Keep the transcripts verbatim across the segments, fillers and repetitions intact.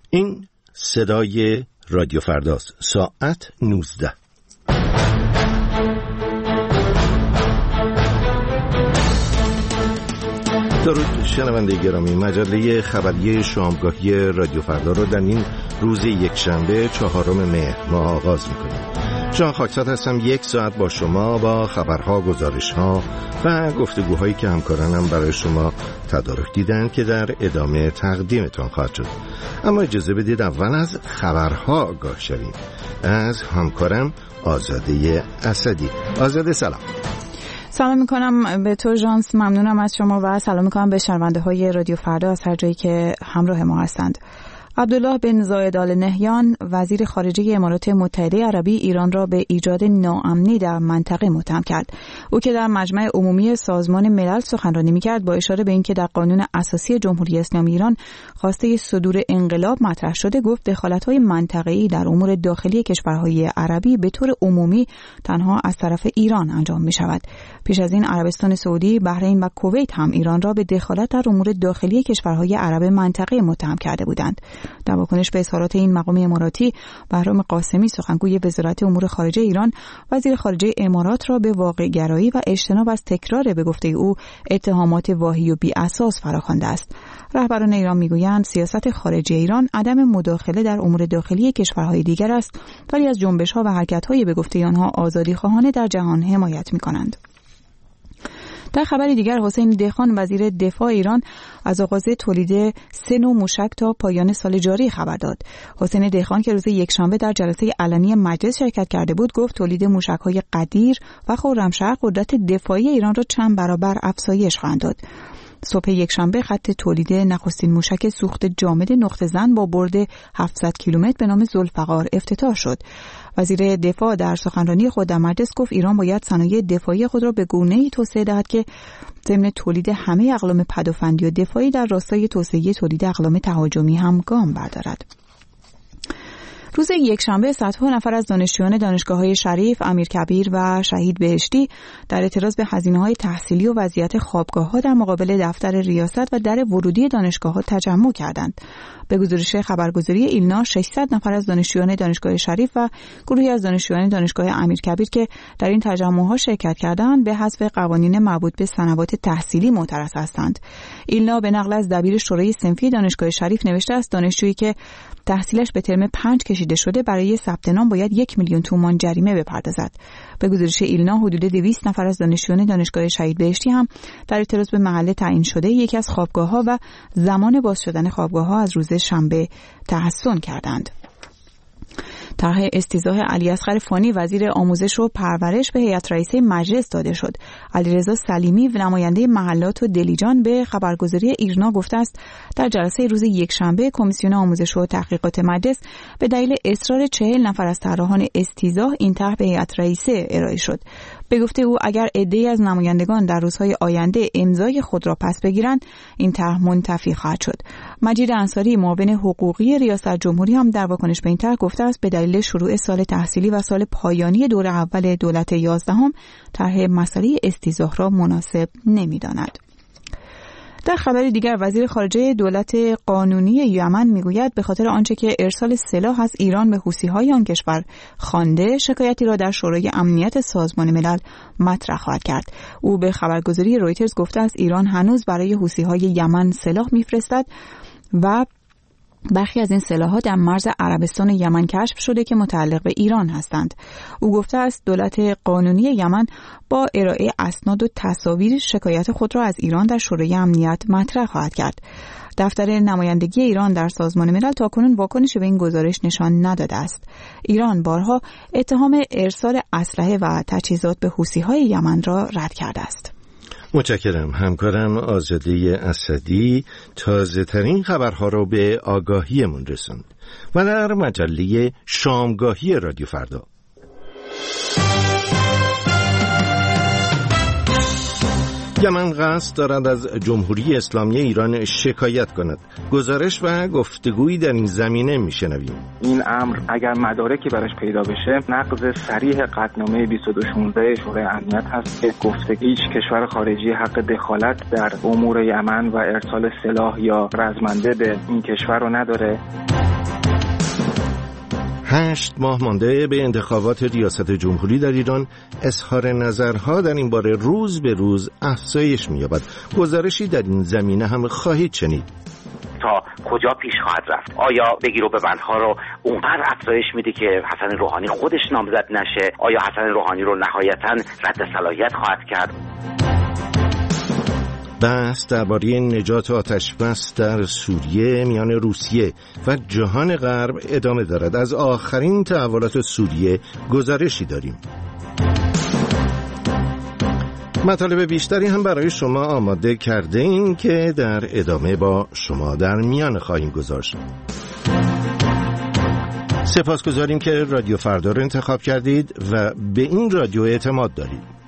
این صدای رادیو فرداست. ساعت نوزده. درود شنونده گرامی، مجله خبری شامگاهی رادیو فردا رو در این روز یکشنبه چهارم مهر ماه آغاز میکنیم. جان خاکساد هستم، یک ساعت با شما با خبرها، گزارشها و گفتگوهایی که همکارانم برای شما تدارک دیدن که در ادامه تقدیمتان خواهد شد. اما اجازه بدید اول از خبرها آگاه شویم. از همکارم آزاده اسدی. آزاده سلام. سلام میکنم به تو جانس، ممنونم از شما و سلام میکنم به شنونده های رادیو فردا از هر جایی که همراه ما هستند. عبدالله بن زاید آل نهیان وزیر خارجه امارات متحده عربی ایران را به ایجاد ناامنی در منطقه متهم کرد. او که در مجمع عمومی سازمان ملل سخنرانی می‌کرد با اشاره به اینکه در قانون اساسی جمهوری اسلامی ایران خواسته صدور انقلاب مطرح شده، گفت دخالت‌های منطقه‌ای در امور داخلی کشورهای عربی به طور عمومی تنها از طرف ایران انجام می‌شود. پیش از این عربستان سعودی، بحرین و کویت هم ایران را به دخالت در امور داخلی کشورهای عرب منطقه متهم کرده بودند. در واکنش به اظهارات این مقام اماراتی، بهرام قاسمی سخنگوی وزارت امور خارجه ایران وزیر خارجه امارات را به واقع‌گرایی و اجتناب از تکرار به گفته او اتهامات واهی و بی اساس فراخوانده است. رهبران ایران میگویند سیاست خارجی ایران عدم مداخله در امور داخلی کشورهای دیگر است، ولی از جنبش‌ها و حرکت‌های به گفته آنها آزادی‌خواهانه در جهان حمایت می‌کنند. در خبری دیگر، حسین دهخان وزیر دفاع ایران از آغاز تولید سه نوع موشک تا پایان سال جاری خبر داد. حسین دهخان که روز یکشنبه در جلسه علنی مجلس شرکت کرده بود، گفت تولید موشک‌های قدیر و خرمشهر قدرت دفاعی ایران را چند برابر افزایش خواهد داد. صبح یکشنبه خط تولید نخستین موشک سوخت جامد نقطه زن با برد هفتصد کیلومتر به نام ذوالفقار افتتاح شد. وزیر دفاع در سخنرانی خود در مجلس گفت ایران باید صنایع دفاعی خود را به گونه‌ای توسعه دهد که ضمن تولید همه اقلام پدافندی و دفاعی در راستای توسعه تولید اقلام تهاجمی هم گام بردارد. روز یکشنبه صدها نفر از دانشجویان دانشگاه‌های شریف، امیرکبیر و شهید بهشتی در اعتراض به هزینه‌های تحصیلی و وضعیت خوابگاه‌ها در مقابل دفتر ریاست و در ورودی دانشگاه‌ها تجمع کردند. به گزارش خبرگزاری ایلنا، ششصد نفر از دانشجویان دانشگاه شریف و گروهی از دانشجویان دانشگاه امیرکبیر که در این تجمع‌ها شرکت کردند به حذف قوانین مربوط به سنوات تحصیلی معترض هستند. ایلنا به نقل از دبیر شورای صنفی دانشگاه شریف نوشته است دانشجویی که تحصیلش به ترم پنج کشیده شده برای ثبت نام باید یک میلیون تومان جریمه بپردازد. به گزارش ایلنا، حدود دویست نفر از دانشجویان دانشگاه شهید بهشتی هم در اعتراض به محل تعیین شده یکی از خوابگاه‌ها و زمان باز شدن خوابگاه‌ها از روز شنبه تحسن کردند. طرح استیضاح علیاصغر فانی وزیر آموزش و پرورش به هیئت رئیسه مجلس داده شد. علیرضا سلیمی و نماینده محلات و دلیجان به خبرگزاری ایرنا گفته است در جلسه روز یکشنبه کمیسیون آموزش و تحقیقات مجلس به دلیل اصرار چهل نفر از طراحان استیضاح این طرح به هیئت رئیسه ارائه شد. به گفته او اگر عده‌ای از نمایندگان در روزهای آینده امضای خود را پس بگیرند این طرح منتفی خواهد شد. مجید انصاری معاون حقوقی ریاست جمهوری هم در واکنش به این طرح گفته است به دلیل شروع سال تحصیلی و سال پایانی دوره اول دولت یازدهم طرح مسئله استیضاح را مناسب نمی‌داند. در خبری دیگر، وزیر خارجه دولت قانونی یمن میگوید به خاطر آنچه که ارسال سلاح از ایران به حوثی‌های آن کشور خوانده شکایتی را در شورای امنیت سازمان ملل مطرح خواهد کرد. او به خبرگزاری رویترز گفته است ایران هنوز برای حوثی‌های یمن سلاح میفرستد و برخی از این سلاح‌ها در مرز عربستان یمن کشف شده که متعلق به ایران هستند. او گفته است دولت قانونی یمن با ارائه اسناد و تصاویر شکایت خود را از ایران در شورای امنیت مطرح خواهد کرد. دفتر نمایندگی ایران در سازمان ملل تاکنون واکنشی به این گزارش نشان نداده است. ایران بارها اتهام ارسال اسلحه و تجهیزات به حوثی‌های یمن را رد کرده است. متشکرم. همکارم آزاده اسدی تازه ترین خبرها رو به آگاهیمون رسوند و در مجله شامگاهی رادیو فردا. یمن قصد دارد از جمهوری اسلامی ایران شکایت کند. گزارش و گفتگویی در این زمینه میشنویم. این امر اگر مدارکی براش پیدا بشه نقض صریح قطعنامه بیست و دو شانزده شورای امنیت هست که گفته هیچ کشور خارجی حق دخالت در امور یمن و ارسال سلاح یا رزمنده به این کشور رو نداره. هشت ماه مانده به انتخابات ریاست جمهوری در ایران، اظهار نظرها در این باره روز به روز افزایش می‌یابد. گزارشی در این زمینه هم خواهید شنید. تا کجا پیش خواهد رفت؟ آیا بگیر و ببندها رو اونقدر افزایش میده که حسن روحانی خودش نامزد نشه؟ آیا حسن روحانی رو نهایتاً رد صلاحیت خواهد کرد؟ بحث درباره نجات آتش‌بس در سوریه میان روسیه و جهان غرب ادامه دارد. از آخرین تحولات سوریه گزارشی داریم. مطالب بیشتری هم برای شما آماده کرده ایم که در ادامه با شما در میان خواهیم گذاشت. سپاسگزاریم که رادیو فردا رو انتخاب کردید و به این رادیو اعتماد دارید.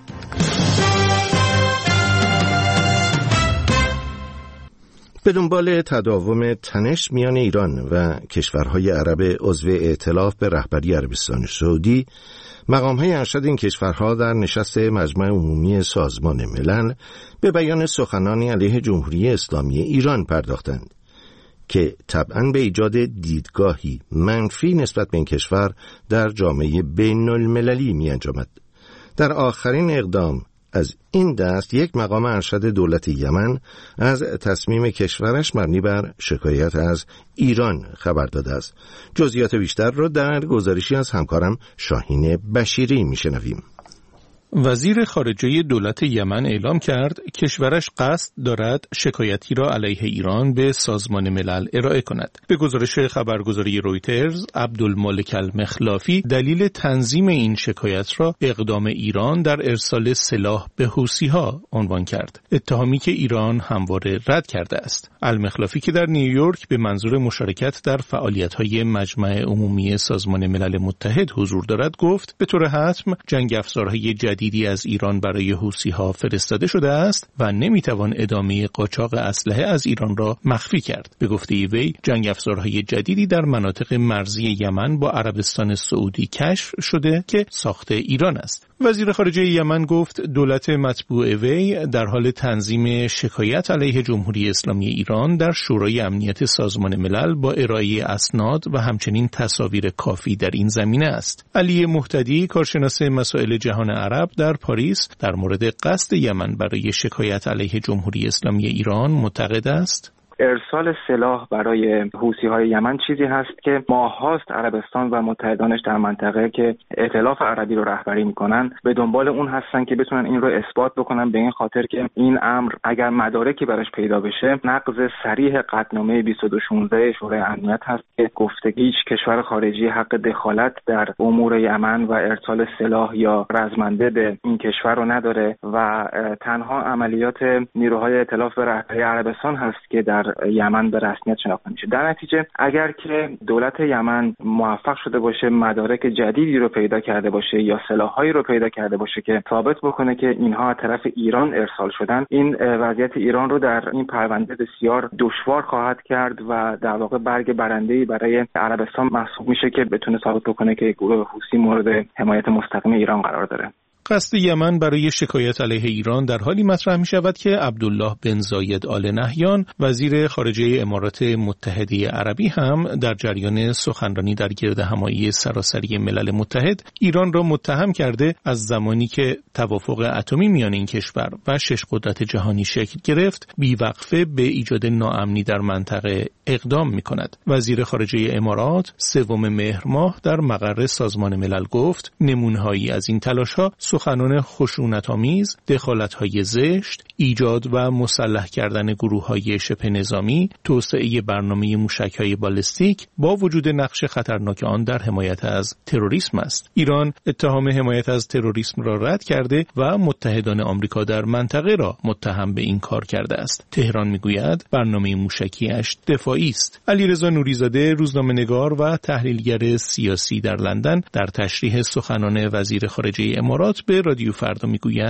به دنبال تداوم تنش میان ایران و کشورهای عرب عضو ائتلاف به رهبری عربستان سعودی، مقام‌های ارشد این کشورها در نشست مجمع عمومی سازمان ملل به بیان سخنانی علیه جمهوری اسلامی ایران پرداختند که طبعاً به ایجاد دیدگاهی منفی نسبت به این کشور در جامعه بین‌المللی می‌انجامد. در آخرین اقدام از این دست یک مقام ارشد دولت یمن از تصمیم کشورش مبنی بر شکایت از ایران خبر داده است. جزئیات بیشتر را در گزارشی از همکارم شاهین بشیری میشنویم. وزیر خارجه دولت یمن اعلام کرد کشورش قصد دارد شکایتی را علیه ایران به سازمان ملل ارائه کند. به گزارش خبرگزاری رویترز، عبدالمالک المخلافی دلیل تنظیم این شکایت را اقدام ایران در ارسال سلاح به حوثی‌ها عنوان کرد، اتهامی که ایران همواره رد کرده است. المخلافی که در نیویورک به منظور مشارکت در فعالیت‌های مجمع عمومی سازمان ملل متحد حضور دارد گفت به طور حتم جنگ افزارهای جدید دیدی از ایران برای حوثی‌ها فرستاده شده است و نمیتوان ادامه قاچاق اسلحه از ایران را مخفی کرد. به گفته وی جنگ افزارهای جدیدی در مناطق مرزی یمن با عربستان سعودی کشف شده که ساخت ایران است. وزیر خارجه یمن گفت دولت مطبوع وی در حال تنظیم شکایت علیه جمهوری اسلامی ایران در شورای امنیت سازمان ملل با ارائه اسناد و همچنین تصاویر کافی در این زمینه است. علی مهتدی، کارشناس مسائل جهان عرب در پاریس، در مورد قصد یمن برای شکایت علیه جمهوری اسلامی ایران معتقد است ارسال سلاح برای حوثی‌های یمن چیزی هست که ماه‌هاست عربستان و متحدانش در منطقه که ائتلاف عربی رو رهبری میکنن به دنبال اون هستن که بتونن این رو اثبات بکنن، به این خاطر که این امر اگر مدارکی براش پیدا بشه نقض صریح قطعنامه بیست و دو شانزده شورای امنیت هست که گفته هیچ کشور خارجی حق دخالت در امور یمن و ارسال سلاح یا رزمنده به این کشور رو نداره و تنها عملیات نیروهای ائتلاف به رهبری عربستان هست که در یمن به رسمیت شناخته میشه. در نتیجه اگر که دولت یمن موفق شده باشه مدارک جدیدی رو پیدا کرده باشه یا سلاح‌هایی رو پیدا کرده باشه که ثابت بکنه که اینها از طرف ایران ارسال شدن، این وضعیت ایران رو در این پرونده بسیار دشوار خواهد کرد و در واقع برگ برنده‌ای برای عربستان محسوب میشه که بتونه ثابت بکنه که گروه حوثی مورد حمایت مستقیم ایران قرار داره. قصد یمن برای شکایت علیه ایران در حالی مطرح می شود که عبدالله بن زاید آل نهیان، وزیر خارجه امارات متحده عربی، هم در جریان سخنرانی در گردهمایی سراسری ملل متحد ایران را متهم کرده از زمانی که توافق اتمی میان این کشور و شش قدرت جهانی شکل گرفت بیوقفه به ایجاد ناامنی در منطقه اقدام می کند. وزیر خارجه امارات سوم مهر ماه در مقر سازمان ملل گفت نمونه‌هایی از این تلاش‌ها سخنان خشونت‌آمیز، دخالت‌های زشت، ایجاد و مسلح کردن گروه‌های شبه نظامی، توسعه برنامه موشک‌های بالستیک با وجود نقش خطرناک آن در حمایت از تروریسم است. ایران اتهام حمایت از تروریسم را رد کرده و متحدان آمریکا در منطقه را متهم به این کار کرده است. تهران می‌گوید برنامه موشکی‌اش دفاعی است. علیرضا نوریزاده، روزنامه‌نگار و تحلیلگر سیاسی در لندن، در تشریح سخنان وزیر خارجه امارات به رادیو فردا میگوید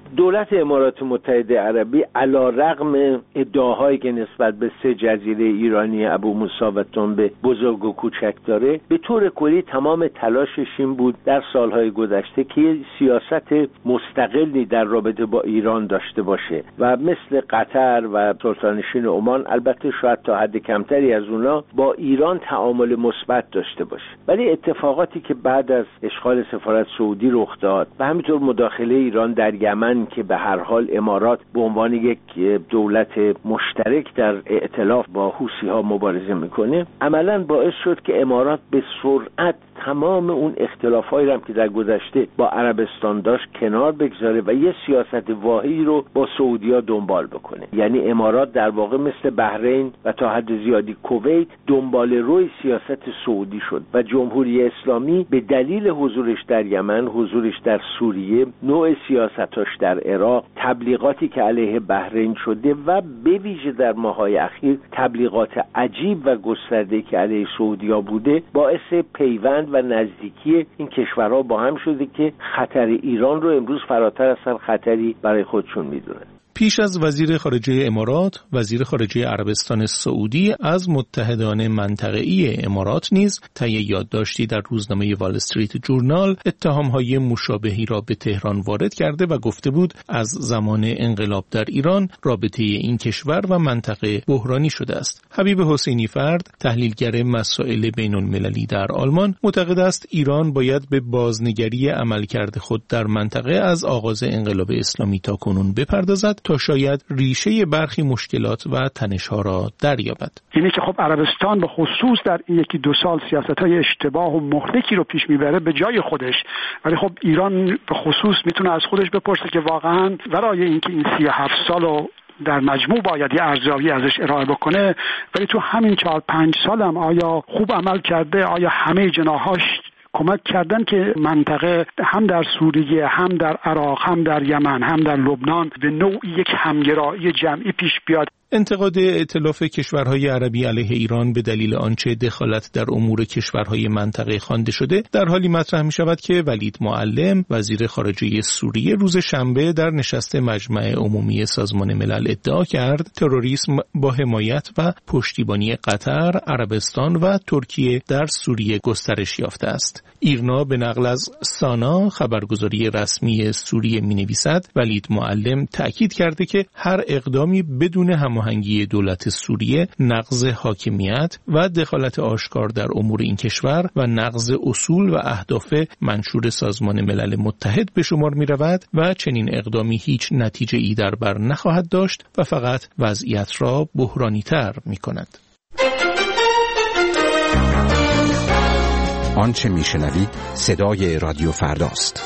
دولت امارات متحده عربی علیرغم ادعاهایی که نسبت به سه جزیره ایرانی ابو موسی و تنبه بزرگ و کوچک داره، به طور کلی تمام تلاشش این بود در سالهای گذشته که سیاست مستقلی در رابطه با ایران داشته باشه و مثل قطر و سلطانشین عمان، البته شاید تا حد کمتری از اونا، با ایران تعامل مثبت داشته باشه. ولی اتفاقاتی که بعد از اشغال سفارت سعودی رخ داد و همینطور مداخله ایران در یمن که به هر حال امارات به عنوان یک دولت مشترک در ائتلاف با حوثی‌ها مبارزه میکنه، عملاً باعث شد که امارات به سرعت تمام اون اختلافایی هم که در گذشته با عربستان داشت کنار بگذاره و یه سیاست واحدی رو با سعودی‌ها دنبال بکنه. یعنی امارات در واقع مثل بحرین و تا حد زیادی کویت دنبال روی سیاست سعودی شد و جمهوری اسلامی به دلیل حضورش در یمن، حضورش در سوریه، نوع سیاستاش در عراق، تبلیغاتی که علیه بحرین شده و به ویژه در ماه‌های اخیر تبلیغات عجیب و گسترده‌ای که علیه سعودی‌ها بوده، باعث پیوند و نزدیکی این کشورها با هم شده که خطر ایران رو امروز فراتر از هر خطری برای خودشون میدونن. پیش از وزیر خارجه امارات، وزیر خارجه عربستان سعودی از متحدان منطقه‌ای امارات نیز طی یادداشتی در روزنامه وال استریت جورنال اتهام‌های مشابهی را به تهران وارد کرده و گفته بود از زمان انقلاب در ایران رابطه این کشور و منطقه بحرانی شده است. حبیب حسینی فرد، تحلیلگر مسائل بین‌المللی در آلمان، معتقد است ایران باید به بازنگری عملکرد خود در منطقه از آغاز انقلاب اسلامی تا کنون بپردازد تا شاید ریشه برخی مشکلات و تنش‌ها را دریابد. اینه که خب عربستان به خصوص در این یکی دو سال سیاست‌های اشتباه و مهلکی رو پیش میبره به جای خودش، ولی خب ایران به خصوص میتونه از خودش بپرسه که واقعاً برای اینکه این سی و هفت سالو در مجموع باید یه ارزیابی ازش ارائه بکنه، ولی تو همین چهار پنج سال هم آیا خوب عمل کرده؟ آیا همه جناحاش کمک کردن که منطقه هم در سوریه، هم در عراق، هم در یمن، هم در لبنان به نوعی یک همگرایی جمعی پیش بیاد؟ انتقاد ائتلاف کشورهای عربی علیه ایران به دلیل آنچه دخالت در امور کشورهای منطقه خوانده شده در حالی مطرح می شود که ولید معلم، وزیر خارجه سوریه، روز شنبه در نشست مجمع عمومی سازمان ملل ادعا کرد تروریسم با حمایت و پشتیبانی قطر، عربستان و ترکیه در سوریه گسترش یافته است. ایرنا به نقل از سانا، خبرگزاری رسمی سوریه، می نویسد ولید معلم تأکید کرده که هر اقدامی بدون هماهنگی دولت سوریه نقض حاکمیت و دخالت آشکار در امور این کشور و نقض اصول و اهداف منشور سازمان ملل متحد به شمار می رود و چنین اقدامی هیچ نتیجه ای در بر نخواهد داشت و فقط وضعیت را بحرانی تر می کند. آنچه می شنوید صدای رادیو فرداست.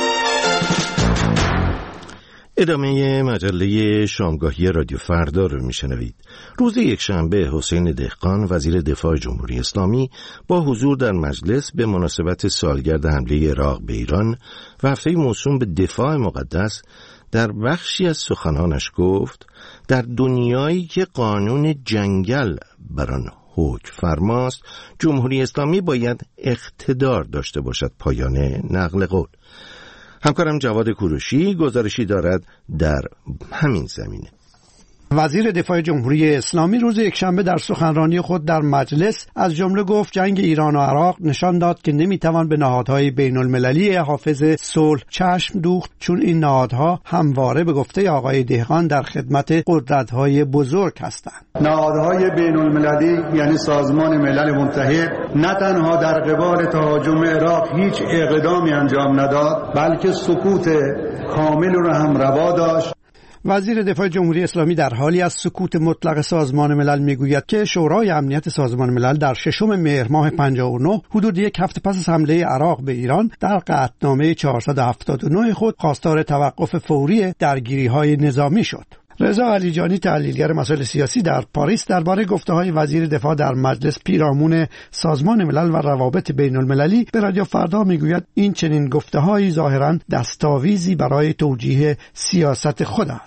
ادامه مجله شامگاهی رادیو فردا رو میشنوید. روز یکشنبه حسین دهقان، وزیر دفاع جمهوری اسلامی، با حضور در مجلس به مناسبت سالگرد حمله عراق به ایران و هفته موسوم به دفاع مقدس در بخشی از سخنانش گفت در دنیایی که قانون جنگل بر آن حکم فرماست، جمهوری اسلامی باید اقتدار داشته باشد. پایان نقل قول. همکارم جواد کوروشی گزارشی دارد در همین زمینه. وزیر دفاع جمهوری اسلامی روز یکشنبه در سخنرانی خود در مجلس از جمله گفت جنگ ایران و عراق نشان داد که نمیتوان به نهادهای بین المللی حافظ صلح چشم دوخت، چون این نهادها همواره به گفته آقای دهقان در خدمت قدرت‌های بزرگ هستند. نهادهای بین المللی یعنی سازمان ملل متحد نه تنها در قبال تهاجم عراق هیچ اقدامی انجام نداد، بلکه سکوت کامل را هم روا داشت. وزیر دفاع جمهوری اسلامی در حالی از سکوت مطلق سازمان ملل میگوید که شورای امنیت سازمان ملل در ششم مهر ماه پنجاه و نه حدود یک هفته پس از حمله عراق به ایران در قطعنامه چهارصد و هفتاد و نه خود خواستار توقف فوری درگیری‌های نظامی شد. رضا علیجانی، تحلیلگر مسائل سیاسی در پاریس، درباره گفته‌های وزیر دفاع در مجلس پیرامون سازمان ملل و روابط بین المللی به رادیو فردا میگوید این چنین گفته‌هایی ظاهراً دستاویزی برای توجیه سیاست خود است.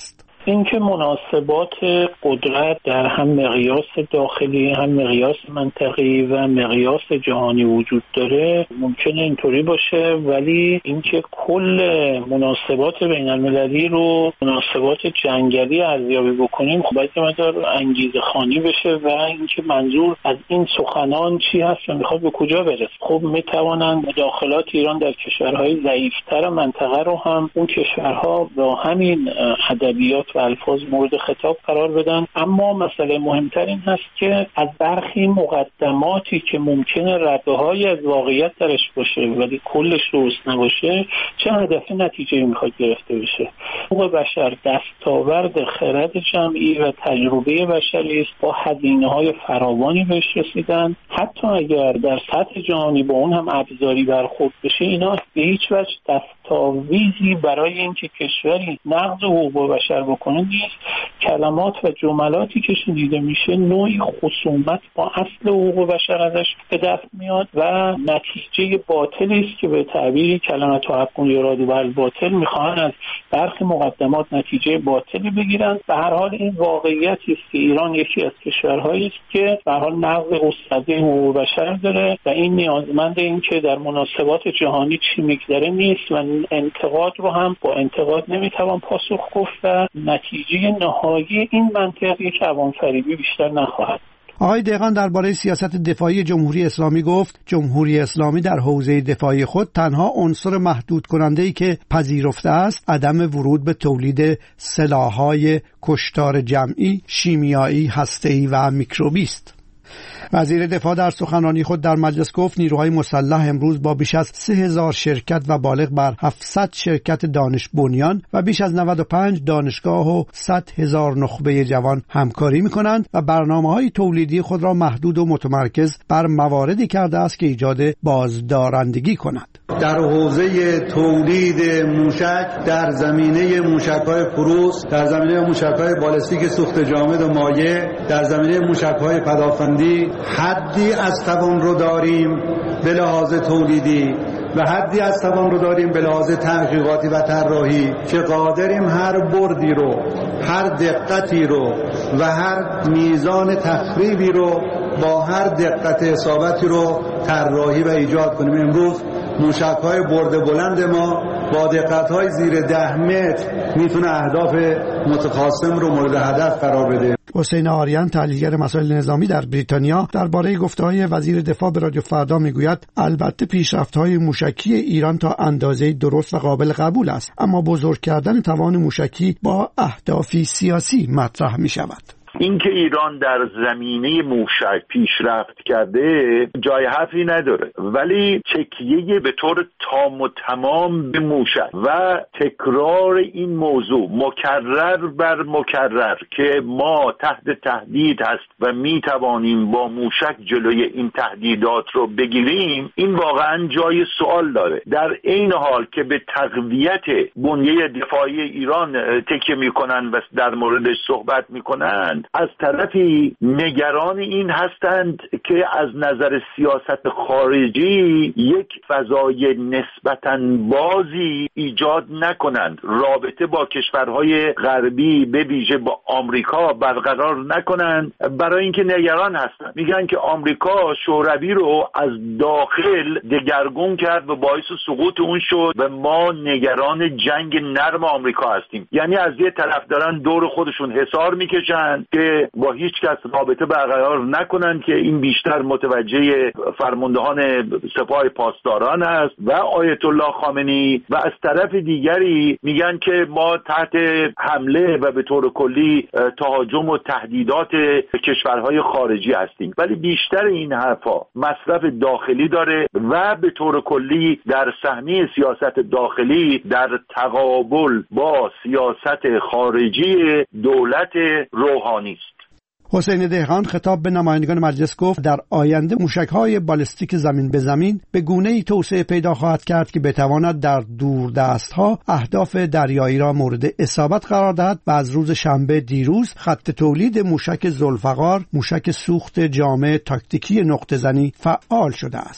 اینکه مناسبات قدرت در هم مقیاس داخلی هم مقیاس منطقی و مقیاس جهانی وجود داره ممکنه اینطوری باشه، ولی اینکه کل مناسبات بین المللی رو مناسبات جنگلی ارزیابی بکنیم خب باید یه مقدار انگیزه خوانی بشه و اینکه منظور از این سخنان چی هست و میخواد به کجا برسه. خب میتوانند مداخلات ایران در کشورهای ضعیفتر منطقه رو هم اون کشورها با همین ادبیات و الفاظ مورد خطاب قرار بدن، اما مسئله مهمتر این هست که از برخی مقدماتی که ممکنه رده‌های از واقعیت درش باشه ولی کلش درست نباشه چه هدف نتیجه‌ای میخواد گرفته بشه. حقوق بشر دستاورد خرد جمعی و تجربه بشری است، با هزینه‌های فراوانی بهش رسیدن. حتی اگر در سطح جهانی با اون هم ابزاری برخورد بشه اینا به هیچ وجه دستاویزی برای اینکه کشوری نقض حقوق بشر بکنه نیست. کلمات و جملاتی که شنیده میشه نوعی خصومت با اصل حقوق بشر ازش به دست میاد و نتیجه باطلی است که به تعبیری کلمات و حقون یراد بر باطل میخوان از برخی مقدمات نتیجه باطلی بگیرن. به هر حال این واقعیتی است که ایران یکی از کشورهایی است که به هر حال نقض گسترده حقوق بشر داره و این نیازمند این که در مناسبات جهانی چی میگذره نیست و انتقاد رو هم با انتقاد نمیتوان پاسخ گفت و نتیجه نهایی این منطق یک عوام‌فریبی بیشتر نخواهد. آقای دهقان درباره سیاست دفاعی جمهوری اسلامی گفت جمهوری اسلامی در حوزه دفاعی خود تنها عنصر محدود کننده‌ای که پذیرفته است عدم ورود به تولید سلاح‌های کشتار جمعی، شیمیایی، هسته‌ای و میکروبی است. وزیر دفاع در سخنرانی خود در مجلس گفت نیروهای مسلح امروز با بیش از سه هزار شرکت و بالغ بر هفتصد شرکت دانش بنیان و بیش از نود و پنج دانشگاه و صد هزار نخبه جوان همکاری می‌کنند و برنامه‌های تولیدی خود را محدود و متمرکز بر مواردی کرده است که ایجاد بازدارندگی کند. در حوزه تولید موشک، در زمینه موشک‌های کروز، در زمینه موشک‌های بالستیک سوخت جامد و مایع، در زمینه موشک‌های پدافندی حدی از توان رو داریم به لحاظ تولیدی و حدی از توان رو داریم به لحاظ تحقیقاتی و طراحی که قادریم هر بردی رو، هر دقتی رو و هر میزان تخریبی رو با هر دقت اصابتی رو طراحی و ایجاد کنیم. امروز موشک‌های برد بلند ما با دقت‌های زیر ده متر میتونه اهداف متخاصم رو مورد هدف قرار بده. حسین آریان تحلیلگر مسائل نظامی در بریتانیا درباره گفته‌های وزیر دفاع به رادیو فردا میگوید البته پیشرفت‌های موشکی ایران تا اندازه‌ای درست و قابل قبول است، اما بزرگ کردن توان موشکی با اهدافی سیاسی مطرح می‌شود. اینکه ایران در زمینه موشک پیشرفت کرده جای حرفی نداره، ولی تکیه به طور تام و تمام به موشک و تکرار این موضوع مکرر بر مکرر که ما تحت تهدید هست و می توانیم با موشک جلوی این تهدیدات رو بگیریم، این واقعا جای سوال داره. در این حال که به تقویت بنیه دفاعی ایران تکیه میکنن و در موردش صحبت میکنن، از طرفی نگران این هستند که از نظر سیاست خارجی یک فضای نسبتاً بازی ایجاد نکنند، رابطه با کشورهای غربی به ویژه با آمریکا برقرار نکنند، برای اینکه نگران هستند. میگن که آمریکا شوروی رو از داخل دگرگون کرد و باعث سقوط اون شد و ما نگران جنگ نرم آمریکا هستیم. یعنی از یه طرف دارن دور خودشون حصار میکشن که با هیچ کس رابطه برقرار نکنن که این بیشتر متوجه فرماندهان سپاه پاسداران است و آیت الله خامنه‌ای، و از طرف دیگری میگن که ما تحت حمله و به طور کلی تهاجم و تهدیدات کشورهای خارجی هستیم. ولی بیشتر این حرفا مصرف داخلی داره و به طور کلی در صحنه سیاست داخلی در تقابل با سیاست خارجی دولت روحانی است. حسین دهقان خطاب به نمایندگان مجلس گفت در آینده موشک‌های بالستیک زمین به زمین به گونه‌ای توسعه پیدا خواهد کرد که بتواند در دوردست‌ها اهداف دریایی را مورد اصابت قرار دهد و از روز شنبه دیروز خط تولید موشک ذوالفقار، موشک سوخت جامع تاکتیکی نقطه‌زنی فعال شده است.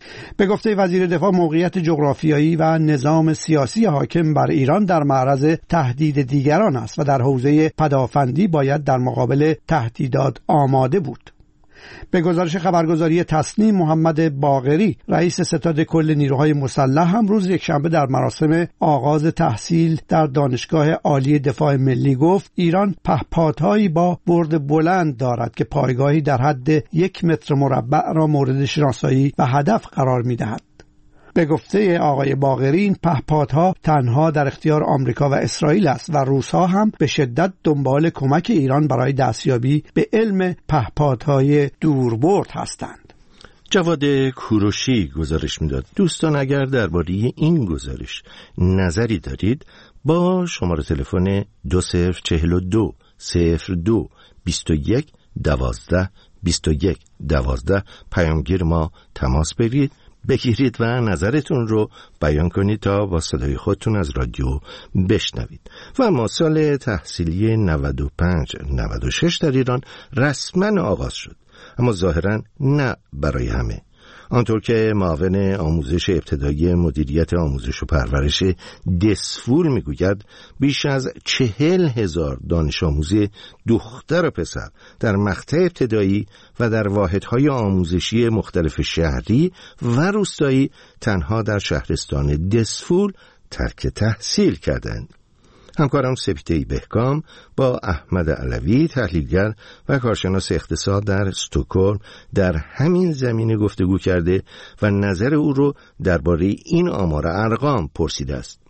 به گفته وزیر دفاع، موقعیت جغرافیایی و نظام سیاسی حاکم بر ایران در معرض تهدید دیگران است و در حوزه پدافندی باید در مقابل تهدیدات آماده بود. به گزارش خبرگزاری تصنیم، محمد باقری، رئیس ستاد کل نیروهای مسلح، هم روز یکشنبه در مراسم آغاز تحصیل در دانشگاه عالی دفاع ملی گفت ایران پهپادهایی با برد بلند دارد که پایگاهی در حد یک متر مربع را مورد شناسایی و هدف قرار می‌دهد. به گفته آقای باقری، این پهپادها تنها در اختیار آمریکا و اسرائیل است و روس‌ها هم به شدت دنبال کمک ایران برای دستیابی به علم پهپادهای دوربرد هستند. جواد کوروشی گزارش میداد. دوستان اگر درباره این گزارش نظری دارید با شماره تلفن دو صفر چهل و دو صفر دو بیست و یک دوازده بیست و یک دوازده پیامگیر ما تماس بگیرید بگیرید و نظرتون رو بیان کنید تا با صدای خودتون از رادیو بشنوید. و ما سال تحصیلی نود و پنج نود و شش در ایران رسما آغاز شد، اما ظاهرا نه برای همه. آنطور که معاون آموزش ابتدایی مدیریت آموزش و پرورش دسفول میگوید، بیش از چهل هزار دانش آموز دختر و پسر در مقطع ابتدایی و در واحدهای آموزشی مختلف شهری و روستایی تنها در شهرستان دسفول ترک تحصیل کردند. همکارم سپیده بهکام با احمد علوی، تحلیلگر و کارشناس اقتصاد در استکهلم، در همین زمینه گفتگو کرده و نظر او رو درباره این آمار ارقام پرسیده است.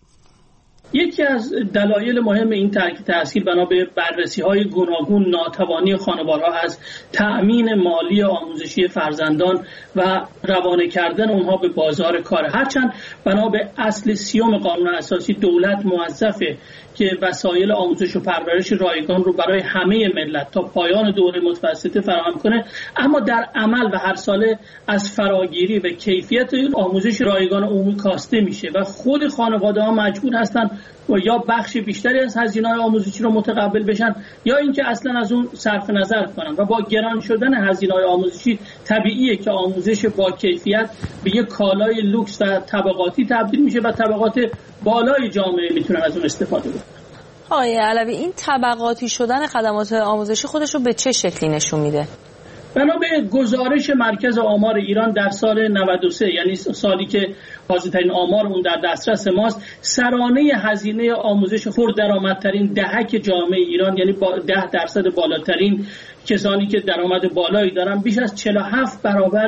یکی از دلایل مهم این ترک تحصیل بنا به بررسی‌های گوناگون ناتوانی خانوارها از تأمین مالی آموزشی فرزندان و روانه کردن اونها به بازار کار. هرچند بنا به اصل سیوم قانون اساسی دولت موظفه که وسایل آموزش و پرورش رایگان رو برای همه ملت تا پایان دوره متوسطه فراهم کنه، اما در عمل و هر ساله از فراگیری و کیفیت آموزش رایگان عمومی کاسته میشه و خود خانواده‌ها مجبور هستن و یا بخش بیشتری از هزینه‌های آموزشی رو متقبل بشن یا اینکه اصلا از اون صرف نظر کنن و با گران شدن هزینه‌های آموزشی طبیعیه که آموزش با کیفیت به یک کالای لوکس و طبقاتی تبدیل میشه و طبقات بالای جامعه میتونن از اون استفاده کنن. آقای علوی، این طبقاتی شدن خدمات آموزشی خودش رو به چه شکلی نشون میده؟ بنا به گزارش مرکز آمار ایران در سال نود و سه، یعنی سالی که تازه‌ترین آمار اون در دسترس ماست، سرانه هزینه آموزش پردرآمدترین دهک جامعه ایران، یعنی با ده درصد بالاترین کسانی که درآمد بالایی دارن، بیش از چهل و هفت برابر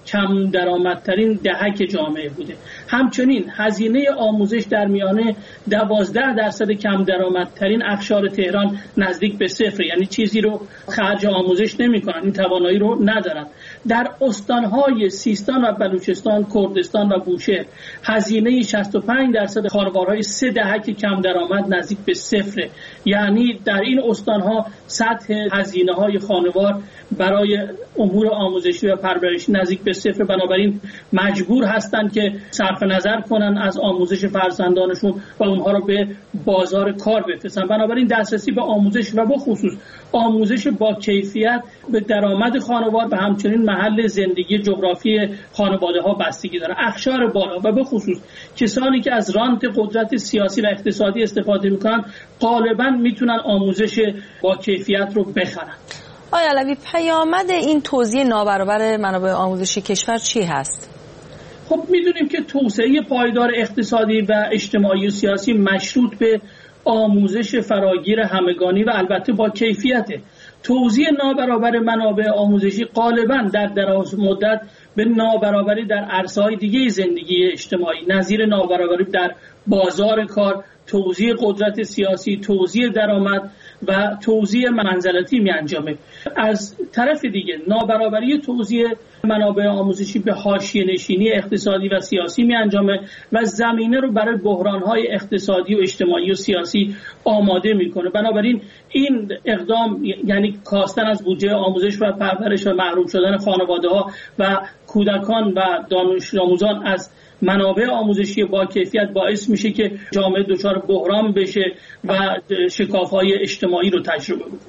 کم درآمدترین دهک جامعه بوده. همچنین هزینه آموزش در میانه دوازده درصد کم درآمدترین اقشار تهران نزدیک به صفر، یعنی چیزی رو خرج آموزش نمی‌کنن، این توانایی رو ندارن. در استان‌های سیستان و بلوچستان، کردستان و بوشهر هزینه شصت و پنج درصد خانوارهای سه دهک کم درآمد نزدیک به صفر، یعنی در این استان‌ها سطح هزینه‌های خانوار برای امور آموزشی و پرورشی نزدیک به صفر، بنابراین مجبور هستند که صرف نظر کنن از آموزش فرزندانشون و اونها رو به بازار کار بفرستن. بنابراین دسترسی به آموزش و به خصوص آموزش با کیفیت به درآمد خانوار و همچنین محل زندگی جغرافی خانواده ها بستگی داره. اقشار بالا و به خصوص کسانی که از رانت قدرت سیاسی و اقتصادی استفاده میکنن غالبا میتونن آموزش با کیفیت رو بخرن. آقای علوی، پیامد این توزیع نابرابر منابع آموزشی کشور چی هست؟ خب میدونیم که توسعه پایدار اقتصادی و اجتماعی و سیاسی مشروط به آموزش فراگیر همگانی و البته با کیفیته. توزیع نابرابر منابع آموزشی غالبا در دراز مدت به نابرابری در عرصه‌های دیگه زندگی اجتماعی، نظیر نابرابری در بازار کار، توزیع قدرت سیاسی، توزیع درآمد و توزیع منزلتی می انجامه. از طرف دیگه نابرابری توزیع منابع آموزشی به حاشیه نشینی اقتصادی و سیاسی می انجامه و زمینه رو برای بحران‌های اقتصادی و اجتماعی و سیاسی آماده میکنه. بنابراین این اقدام یعنی کاستن از بودجه آموزش و پرورش و محروم شدن خانواده‌ها و کودکان و دانش آموزان از منابع آموزشی با کیفیت باعث میشه که جامعه دچار بحران بشه و شکاف‌های اجتماعی رو تجربه بکنه.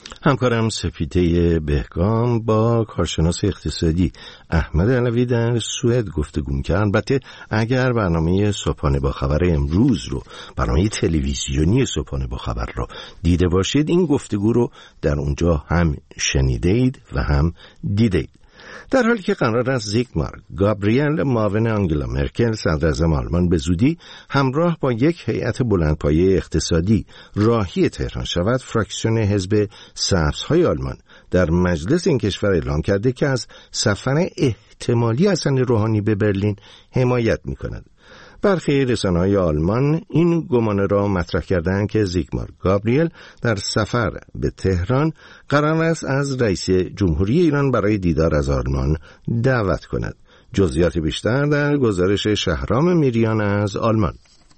همکارم سپیده بهگام با کارشناس اقتصادی احمد علوی در سوئد گفتگو کرد. البته اگر برنامه صبحانه با خبر امروز رو، برنامه تلویزیونی صبحانه با خبر رو دیده باشید، این گفتگو رو در اونجا هم شنیدید و هم دیدید. در حالی که قرار است زیگمار گابریل معاون آنگلا مرکل صدراعظم آلمان به زودی همراه با یک هیئت بلندپایه اقتصادی راهی تهران شود، فراکسیون حزب سبزهای آلمان در مجلس این کشور اعلام کرده که از سفر احتمالی حسن روحانی به برلین حمایت می‌کند. برخی رسانه‌های آلمان این گمان را مطرح کردند که زیگمار گابریل در سفر به تهران قرار است از رئیس جمهوری ایران برای دیدار از آلمان دعوت کند. جزئیات بیشتر در گزارش شهرام میریان از آلمان.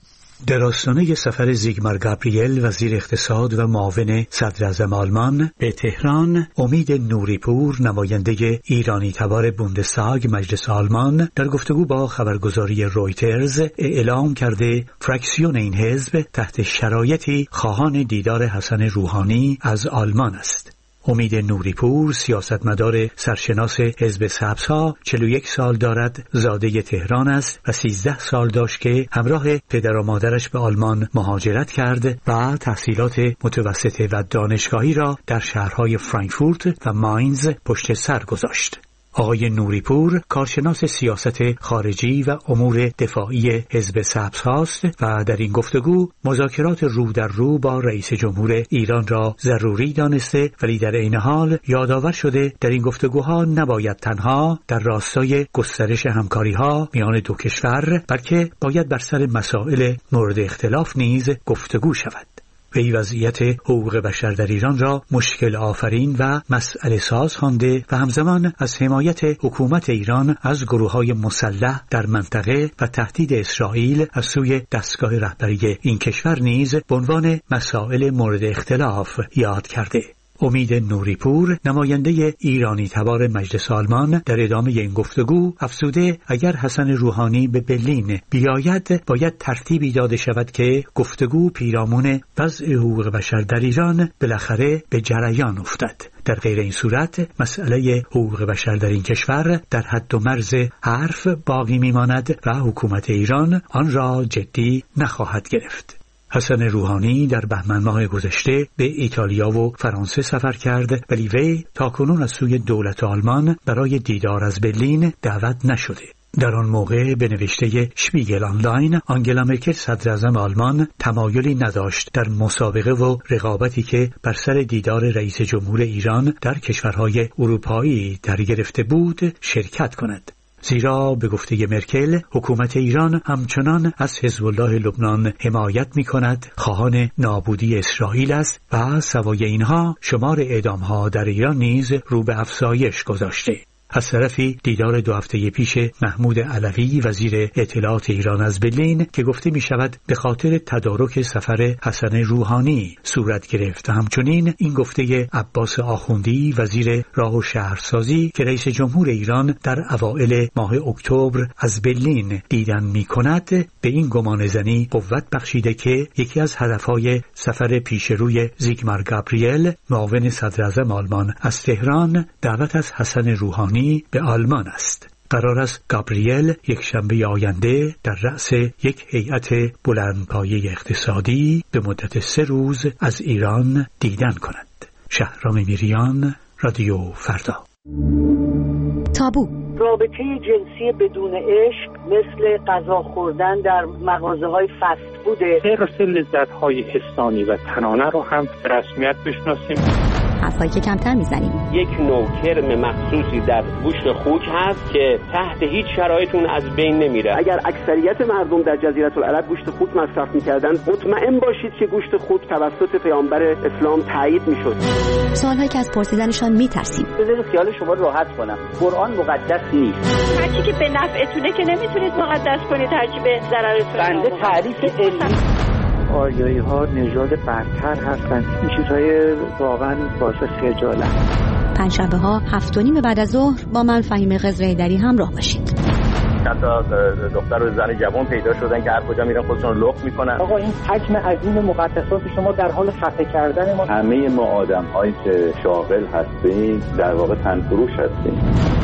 در آستانه سفر زیگمار گابریل وزیر اقتصاد و معاون صدراعظم آلمان به تهران، امید نوریپور نماینده ایرانی تبار بوندستاگ مجلس آلمان در گفتگو با خبرگزاری رویترز اعلام کرده فراکسیون این حزب تحت شرایطی خواهان دیدار حسن روحانی از آلمان است. امید نوریپور سیاستمدار سرشناس حزب سبزها چهل و یک سال دارد، زاده تهران است و سیزده سال داشت که همراه پدر و مادرش به آلمان مهاجرت کرد و تحصیلات متوسطه و دانشگاهی را در شهرهای فرانکفورت و ماینز پشت سر گذاشت. آقای نوریپور کارشناس سیاست خارجی و امور دفاعی حزب سبزهاست و در این گفتگو مذاکرات رو در رو با رئیس جمهور ایران را ضروری دانسته، ولی در عین حال یادآور شده در این گفتگوها نباید تنها در راستای گسترش همکاری‌ها میان دو کشور، بلکه باید بر سر مسائل مورد اختلاف نیز گفتگو شود. وی وضعیت حقوق بشر در ایران را مشکل آفرین و مسئله ساز خوانده و همزمان از حمایت حکومت ایران از گروه‌های مسلح در منطقه و تهدید اسرائیل از سوی دستگاه رهبری این کشور نیز به عنوان مسائل مورد اختلاف یاد کرده. امید نوریپور نماینده ایرانی تبار مجلس آلمان در ادامه این گفتگو افزوده اگر حسن روحانی به برلین بیاید باید ترتیبی داده شود که گفتگو پیرامون وضع حقوق بشر در ایران بالاخره به جریان افتد. در غیر این صورت مسئله حقوق بشر در این کشور در حد و مرز حرف باقی میماند و حکومت ایران آن را جدی نخواهد گرفت. حسن روحانی در بهمن ماه گذشته به ایتالیا و فرانسه سفر کرد، ولی وی تاکنون از سوی دولت آلمان برای دیدار از برلین دعوت نشده. در آن موقع به نوشته شپیگل آنلاین، آنگلا مرکل صدراعظم آلمان تمایلی نداشت در مسابقه و رقابتی که بر سر دیدار رئیس جمهور ایران در کشورهای اروپایی در گرفته بود شرکت کند. زیرا به گفته مرکل حکومت ایران همچنان از حزب الله لبنان حمایت می کند، خواهان نابودی اسرائیل است و سوای اینها شمار اعدامها در ایران نیز رو به افزایش گذاشته. از طرفی دیدار دو هفته پیش محمود علوی وزیر اطلاعات ایران از برلین که گفته می شود به خاطر تدارک سفر حسن روحانی صورت گرفت و همچنین این گفته عباس آخوندی وزیر راه و شهرسازی که رئیس جمهور ایران در اوائل ماه اکتبر از برلین دیدن می کند به این گمان زنی قوت بخشیده که یکی از هدفهای سفر پیشروی زیگمار گابریل معاون صدراعظم آلمان از تهران دعوت از حسن روحانی به آلمان است. قرار است گابریل یک شنبه آینده در رأس یک هیئت بلندپایه اقتصادی به مدت سه روز از ایران دیدن کند. شهرام میریان، رادیو فردا. تابو رابطه جنسی بدون عشق مثل غذا خوردن در مغازه‌های فست فود، حرص لذت‌های حسانی و تنانه رو هم رسمیت بشناسیم. حرفایی که کمتر میزنیم. یک نوع کرم مخصوصی در گوشت خوک هست که تحت هیچ شرایطی از بین نمیره. اگر اکثریت مردم در جزیره العرب گوشت خوک مصرف میکردن، مطمئن باشید که گوشت خوک توسط پیامبر اسلام تایید میشد. سوالهایی که از پرسیدنشان میترسیم. بذارید خیال شما راحت کنم. قرآن مقدس نیست. هرچی که به نفعتونه که نمیتونید مقدس کنید، هرچی به ضررتونه. بنده تعریف علمی آریایی ها نژاد برتر هستند. این چیزهای واقعا باعث خجالت. پنجشنبه ها هفت و نیم بعد از ظهر با من فهیم قزره‌دری همراه باشید. چند تا دختر و زن جوان پیدا شدن که هر کجا میرن خودشون لخت میکنن. آقا این حجم عظیم مقدسات شما در حال خفه کردن ما. همه ما آدم‌هایی که شاغل هستیم در واقع تنفروش هستیم.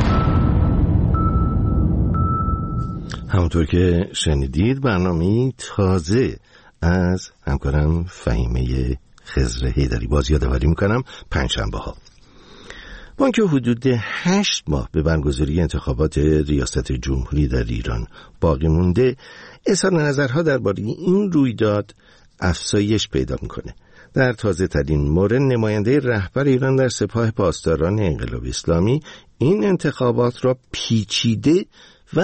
همونطور که شنیدید برنامه تازه از همکارم فهیمه خضر حیدری باز یادآوری میکنم پنجشنبه ها. با اینکه حدود هشت ماه به برگزاری انتخابات ریاست جمهوری در ایران باقی مونده، اظهار نظرها درباره این رویداد افزایش پیدا میکنه. در تازه ترین مورد نماینده رهبر ایران در سپاه پاسداران انقلاب اسلامی این انتخابات را پیچیده و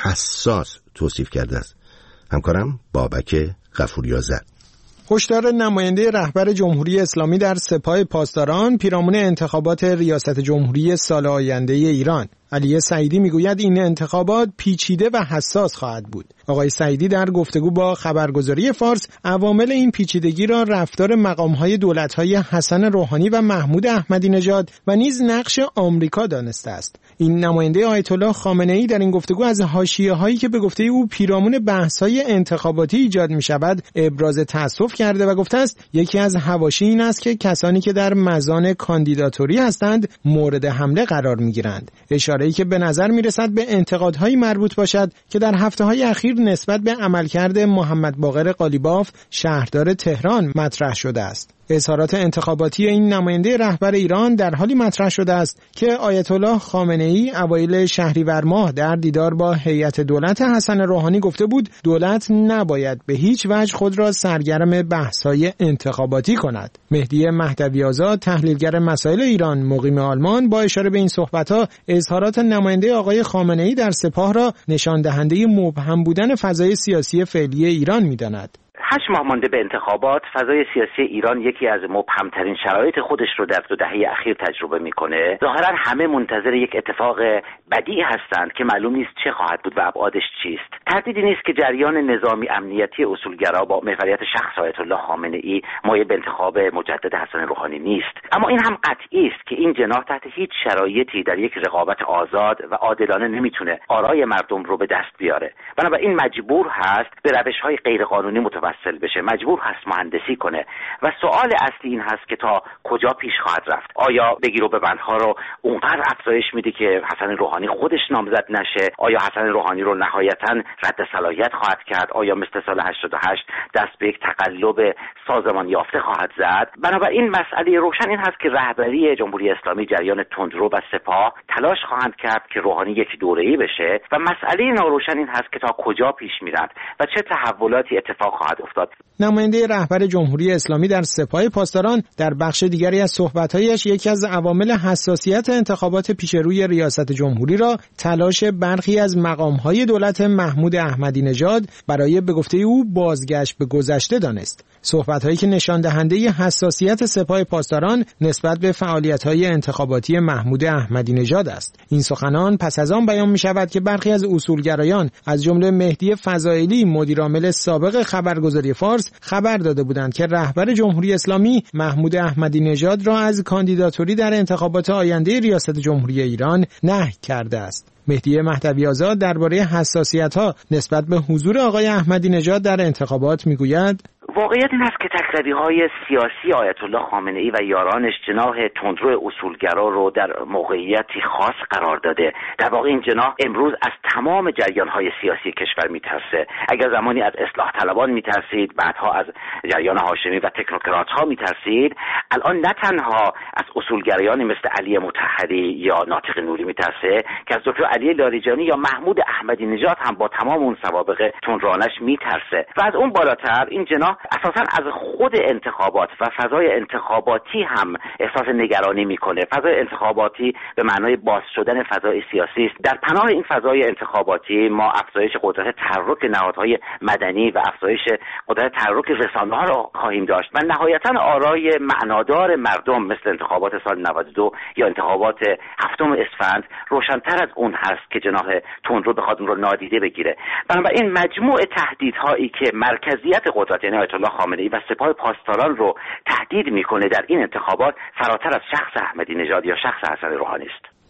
حساس توصیف کرده است. همکارم بابک غفوری‌آذر. هشدار نماینده رهبر جمهوری اسلامی در سپاه پاسداران پیرامون انتخابات ریاست جمهوری سال آینده ایران. علی سعیدی میگوید این انتخابات پیچیده و حساس خواهد بود. آقای سعیدی در گفتگو با خبرگزاری فارس عوامل این پیچیدگی را رفتار مقام‌های دولت‌های حسن روحانی و محمود احمدی نژاد و نیز نقش آمریکا دانسته است. این نماینده آیت الله خامنه‌ای در این گفتگو از حاشیه‌هایی که به گفته او پیرامون بحث‌های انتخاباتی ایجاد می‌شود ابراز تأسف کرده و گفته است یکی از حواشی این است که کسانی که در مزان کاندیداتوری هستند مورد حمله قرار می‌گیرند. اشاره‌ای که به نظر می‌رسد به انتقادهای مربوط باشد که در هفته‌های اخیر نسبت به عملکرد محمد باقر قالیباف شهردار تهران مطرح شده است. اظهارات انتخاباتی این نماینده رهبر ایران در حالی مطرح شده است که آیت الله خامنه‌ای اوایل شهریور ماه در دیدار با هیئت دولت حسن روحانی گفته بود دولت نباید به هیچ وجه خود را سرگرم بحث‌های انتخاباتی کند. مهدی مهدوی‌آزاد تحلیلگر مسائل ایران مقیم آلمان با اشاره به این صحبت‌ها اظهارات نماینده آقای خامنه‌ای در سپاه را نشان دهنده مبهم بودن فضای سیاسی فعلی ایران می‌داند. هشت ماه مانده به انتخابات، فضای سیاسی ایران یکی از مبهمترین شرایط خودش رو در دو دهه اخیر تجربه میکنه. ظاهرا همه منتظر یک اتفاق بدیع هستند که معلوم نیست چه خواهد بود و ابعادش چیست. تردیدی نیست که جریان نظامی امنیتی اصولگرا با محوریت شخص آیت الله خامنه‌ای مایل به انتخاب مجدد حسن روحانی نیست. اما این هم قطعی است که این جناح تحت هیچ شرایطی در یک رقابت آزاد و عادلانه نمیتونه آرای مردم رو به دست بیاره. بنابراین مجبور هست به روش‌های غیرقانونی متوسل بشه، مجبور هست مهندسی کنه و سوال اصلی این هست که تا کجا پیش خواهد رفت. آیا بگیر و ببندها رو اونقدر افزایش میده که حسن روحانی خودش نامزد نشه؟ آیا حسن روحانی رو نهایتاً رد صلاحیت خواهد کرد؟ آیا مثل سال هشتاد و هشت دست به یک تقلب سازمان یافته خواهد زد؟ بنابراین مسئله روشن این هست که رهبری جمهوری اسلامی جریان تندرو و سپاه تلاش خواهند کرد که روحانی یک دوره‌ای بشه و مسئله ناروشن این هست که تا کجا پیش میرند و چه تحولاتی اتفاق خواهد افتاد. نماینده رهبر جمهوری اسلامی در سپاه پاسداران در بخش دیگری از صحبت‌هایش یکی از عوامل حساسیت انتخابات پیش روی ریاست جمهوری را تلاش برخی از مقام‌های دولت محمود احمدی نژاد برای به گفته او بازگشت به گذشته دانست. صحبت‌هایی که نشان دهنده حساسیت سپاه پاسداران نسبت به فعالیت‌های انتخاباتی محمود احمدی نژاد است. این سخنان پس از آن بیان می‌شود که برخی از اصولگرایان از جمله مهدی فضائلی مدیرعامل سابق خبرگزاری فارس خبر داده بودند که رهبر جمهوری اسلامی محمود احمدی نژاد را از کاندیداتوری در انتخابات آینده ریاست جمهوری ایران نهی کرده است. مهدی مهدوی‌آزاد درباره حساسیت‌ها نسبت به حضور آقای احمدی نژاد در انتخابات میگوید واقعیت این است که تکرری‌های سیاسی آیت الله خامنه‌ای و یارانش جناح تندرو اصولگرا رو در موقعیتی خاص قرار داده. در واقع این جناح امروز از تمام جریان‌های سیاسی کشور میترسه. اگر زمانی از اصلاح طلبان میترسید، بعدها از جریان هاشمی و تکنوکرات‌ها میترسید، الان نه تنها از اصولگرایانی مثل علی مطهری یا ناطق نوری میترسه که از دکتر علی لاریجانی یا محمود احمدی نژاد هم با تمام اون سوابق تندروانش میترسه. و از اون بالاتر این جناح اساساً از خود انتخابات و فضای انتخاباتی هم احساس نگرانی میکنه. فضای انتخاباتی به معنای باز شدن فضای سیاسی است. در پناه این فضای انتخاباتی ما افزایش قدرت تحرک نهادهای مدنی و افزایش قدرت تحرک رسانه‌ها را خواهیم داشت و نهایتاً آرای معنادار مردم مثل انتخابات سال نود و دو یا انتخابات هفتم اسفند روشن‌تر از اون هست که جناح تندرو بخواد اون رو نادیده بگیره. بنابراین مجموع تهدیدهایی که مرکزیت قدرت یعنی آیت الله خامنه‌ای و سپاه پاسداران رو تهدید میکنه در این انتخابات فراتر از شخص احمدی نژاد یا شخص حسن روحانی است.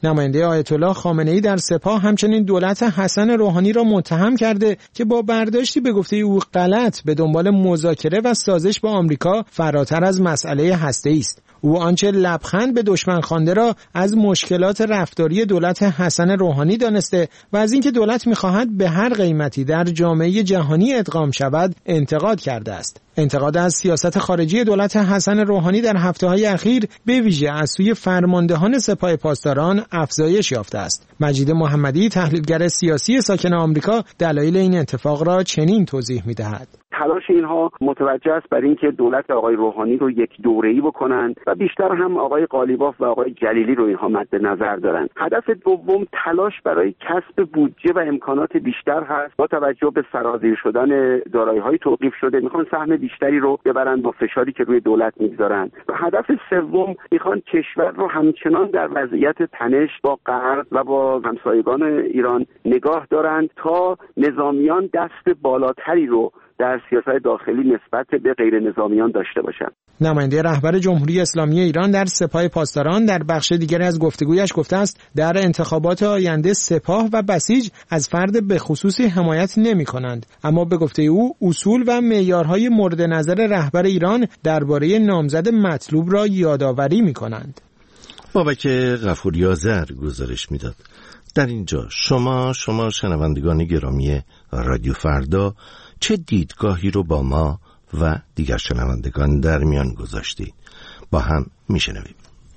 نماینده آیت الله خامنه‌ای در سپاه همچنین دولت حسن روحانی را متهم کرده که با برداشتی به گفته او غلط به دنبال مذاکره و سازش با آمریکا فراتر از مسئله هسته‌ای است. او آنچه لبخند به دشمن خوانده را از مشکلات رفتاری دولت حسن روحانی دانسته و از اینکه دولت می‌خواهد به هر قیمتی در جامعه جهانی ادغام شود انتقاد کرده است. انتقاد از سیاست خارجی دولت حسن روحانی در هفته‌های اخیر به ویژه از سوی فرماندهان سپاه پاسداران افزایش یافته است. مجید محمدی، تحلیلگر سیاسی ساکن آمریکا، دلایل این اتفاق را چنین توضیح می‌دهد. تلاش اینها متوجه است بر اینکه دولت آقای روحانی رو یک دوره‌ای بکنند و بیشتر هم آقای قالیباف و آقای جلیلی رو اینها مد نظر دارند. هدف دوم تلاش برای کسب بودجه و امکانات بیشتر هست. با توجه به سرازیر شدن دارایی‌های توقیف شده میخوان سهم بیشتری رو ببرن با فشاری که روی دولت میگذارن. و هدف سوم میخوان کشور رو همچنان در وضعیت تنش با غرب و با همسایگان ایران نگاه دارند تا نظامیان دست بالاتری رو در سیاست داخلی نسبت به غیر نظامیان داشته باشند. نماینده رهبر جمهوری اسلامی ایران در سپاه پاسداران در بخش دیگری از گفتگویش گفته است در انتخابات آینده سپاه و بسیج از فرد به خصوصی حمایت نمی کنند، اما به گفته او اصول و معیارهای مورد نظر رهبر ایران درباره نامزد مطلوب را یادآوری می کنند. بابک غفوری آذر گزارش میداد. در اینجا شما شما شنوندگان گرامی رادیو فردا چه دیدگاهی رو با ما و دیگر شنوندگان در میان گذاشتید؟ با هم میشنویم.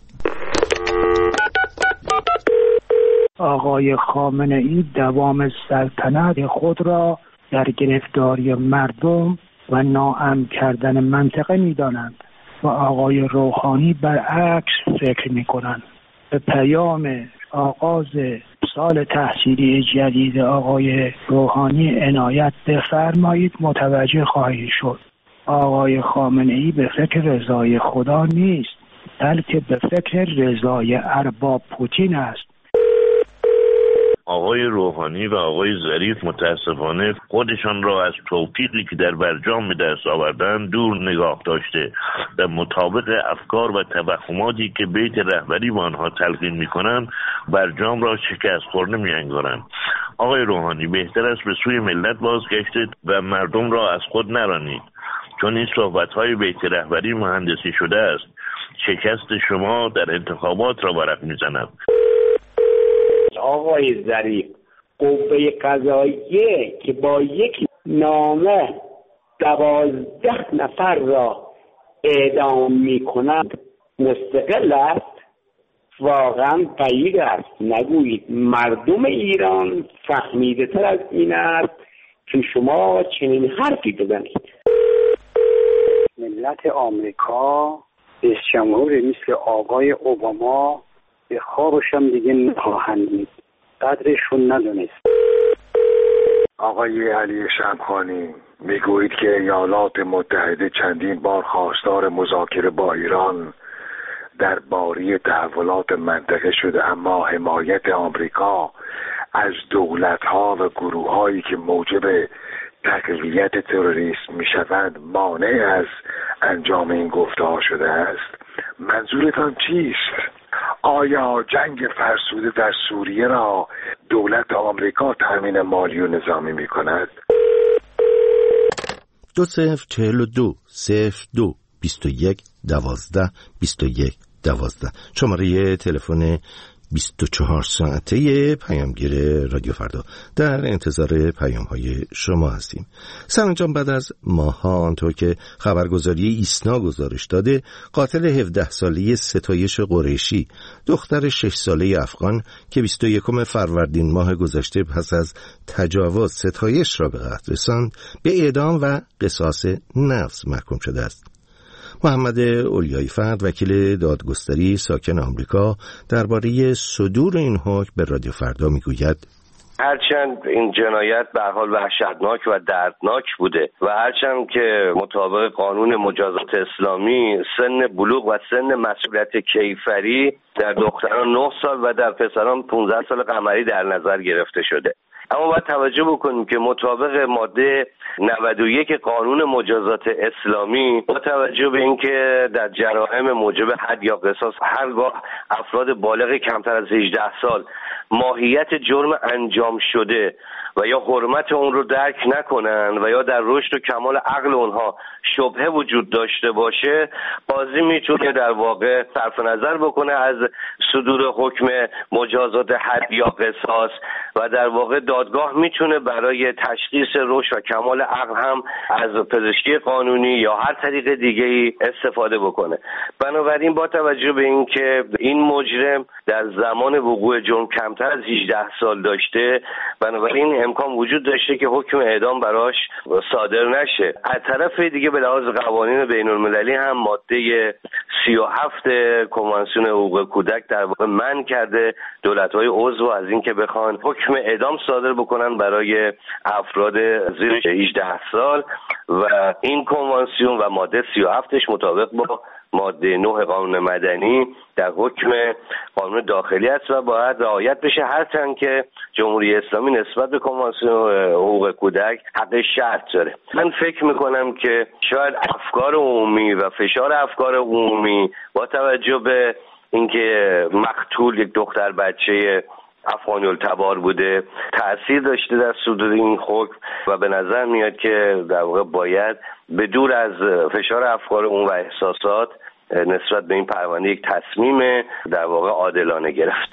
آقای خامنه‌ای دوام سلطنت خود را در گرفتاری مردم و ناامن کردن منطقه می‌دانند و آقای روحانی برعکس فکر می‌کنند. به پیام آغاز سال تحصیلی جدید آقای روحانی عنایت بفرمایید متوجه خواهید شد. آقای خامنه‌ای به فکر رضای خدا نیست، بلکه به فکر رضای ارباب پوتین است. آقای روحانی و آقای ظریف متاسفانه خودشان را از توفیقی که در برجام به دست آوردن دور نگاه داشته و مطابق افکار و توهماتی که بیت رهبری با آنها تلقین می‌کنند برجام را شکست خورده می‌انگارند. آقای روحانی بهتر است به سوی ملت بازگشتید و مردم را از خود نرانید، چون این صحبت‌های بیت رهبری مهندسی شده است. شکست شما در انتخابات را ورق می‌زند. آقای ظریف، قوه قضاییه که با یک نامه دوازده نفر را اعدام می‌کنند مستقل است؟ واقعا غیر است. نگویید مردم ایران فهمیده تر از این است که شما چنین حرفی بزنید. ملت آمریکا رئیس جمهور مثل آقای اوباما به خوابشم دیگه نخواهند دید، قدرشون ندونست. آقای علی شمخانی، میگویید که ایالات متحده چندین بار خواستار مذاکره با ایران درباره تحولات منطقه شده، اما حمایت آمریکا از دولت‌ها و گروه‌هایی که موجب تقویت تروریسم می‌شوند مانع از انجام این گفته‌ها شده است. منظورتان چیست؟ آیا جنگ فرسوده در سوریه را دولت آمریکا تامین مالی و نظامی می کند؟ دو صفر چهل و دو صفر دو بیست و یک دوازده بیست و یک دوازده شماره تلفن بیست و چهار ساعته پیامگیر رادیو فردا. در انتظار پیام های شما هستیم. سرانجام بعد از ماها آنطور که خبرگزاری ایسنا گزارش داده، قاتل هفده ساله ستایش قریشی، دختر شش ساله افغان که بیست و یکم فروردین ماه گذشته پس از تجاوز ستایش را به قتل رساند، به اعدام و قصاص نفس محکوم شده است. محمد اولیای فرد، وکیل دادگستری ساکن آمریکا، درباره صدور این حکم به رادیو فردا میگوید: هرچند این جنایت به هر حال وحشتناک و دردناک بوده و هرچند که مطابق قانون مجازات اسلامی سن بلوغ و سن مسئولیت کیفری در دختران نه سال و در پسران پانزده سال قمری در نظر گرفته شده، اما باید توجه بکنیم که مطابق ماده نود و یک قانون مجازات اسلامی با توجه به اینکه در جرائم موجب حد یا قصاص هرگاه افراد بالغ کمتر از هجده سال ماهیت جرم انجام شده و یا حرمت اون رو درک نکنن و یا در رشد و کمال عقل اونها شبهه وجود داشته باشه، قاضی میتونه در واقع صرف نظر بکنه از صدور حکم مجازات حد یا قصاص و در واقع دادگاه میتونه برای تشخیص رشد و کمال عقل هم از پزشکی قانونی یا هر طریق دیگه‌ای استفاده بکنه. بنابراین با توجه به اینکه این مجرم در زمان وقوع جرم کمتر از هجده سال داشته، بنابراین امکان وجود داشته که حکم اعدام براش صادر نشه. از طرف دیگه به لحاظ قوانین بین المللی هم ماده سی و هفت کنوانسیون حقوق کودک در واقع منع کرده دولت‌های عضو از اینکه بخوان حکم اعدام صادر بکنن برای افراد زیر هجده سال و این کنوانسیون و ماده سی و هفتش مطابق با ماده نه قانون مدنی در حکم قانون داخلی است و باید رعایت بشه، هرچند که جمهوری اسلامی نسبت به کنوانسیون حقوق کودک حق شرط داره. من فکر میکنم که شاید افکار عمومی و فشار افکار عمومی با توجه به اینکه مقتول یک دختر بچه افغانی التبار بوده تأثیر داشته در صدور این حکم و به نظر میاد که در واقع باید به دور از فشار افکار اون و احساسات نسبت به این پرونده یک تصمیم در واقع عادلانه گرفت.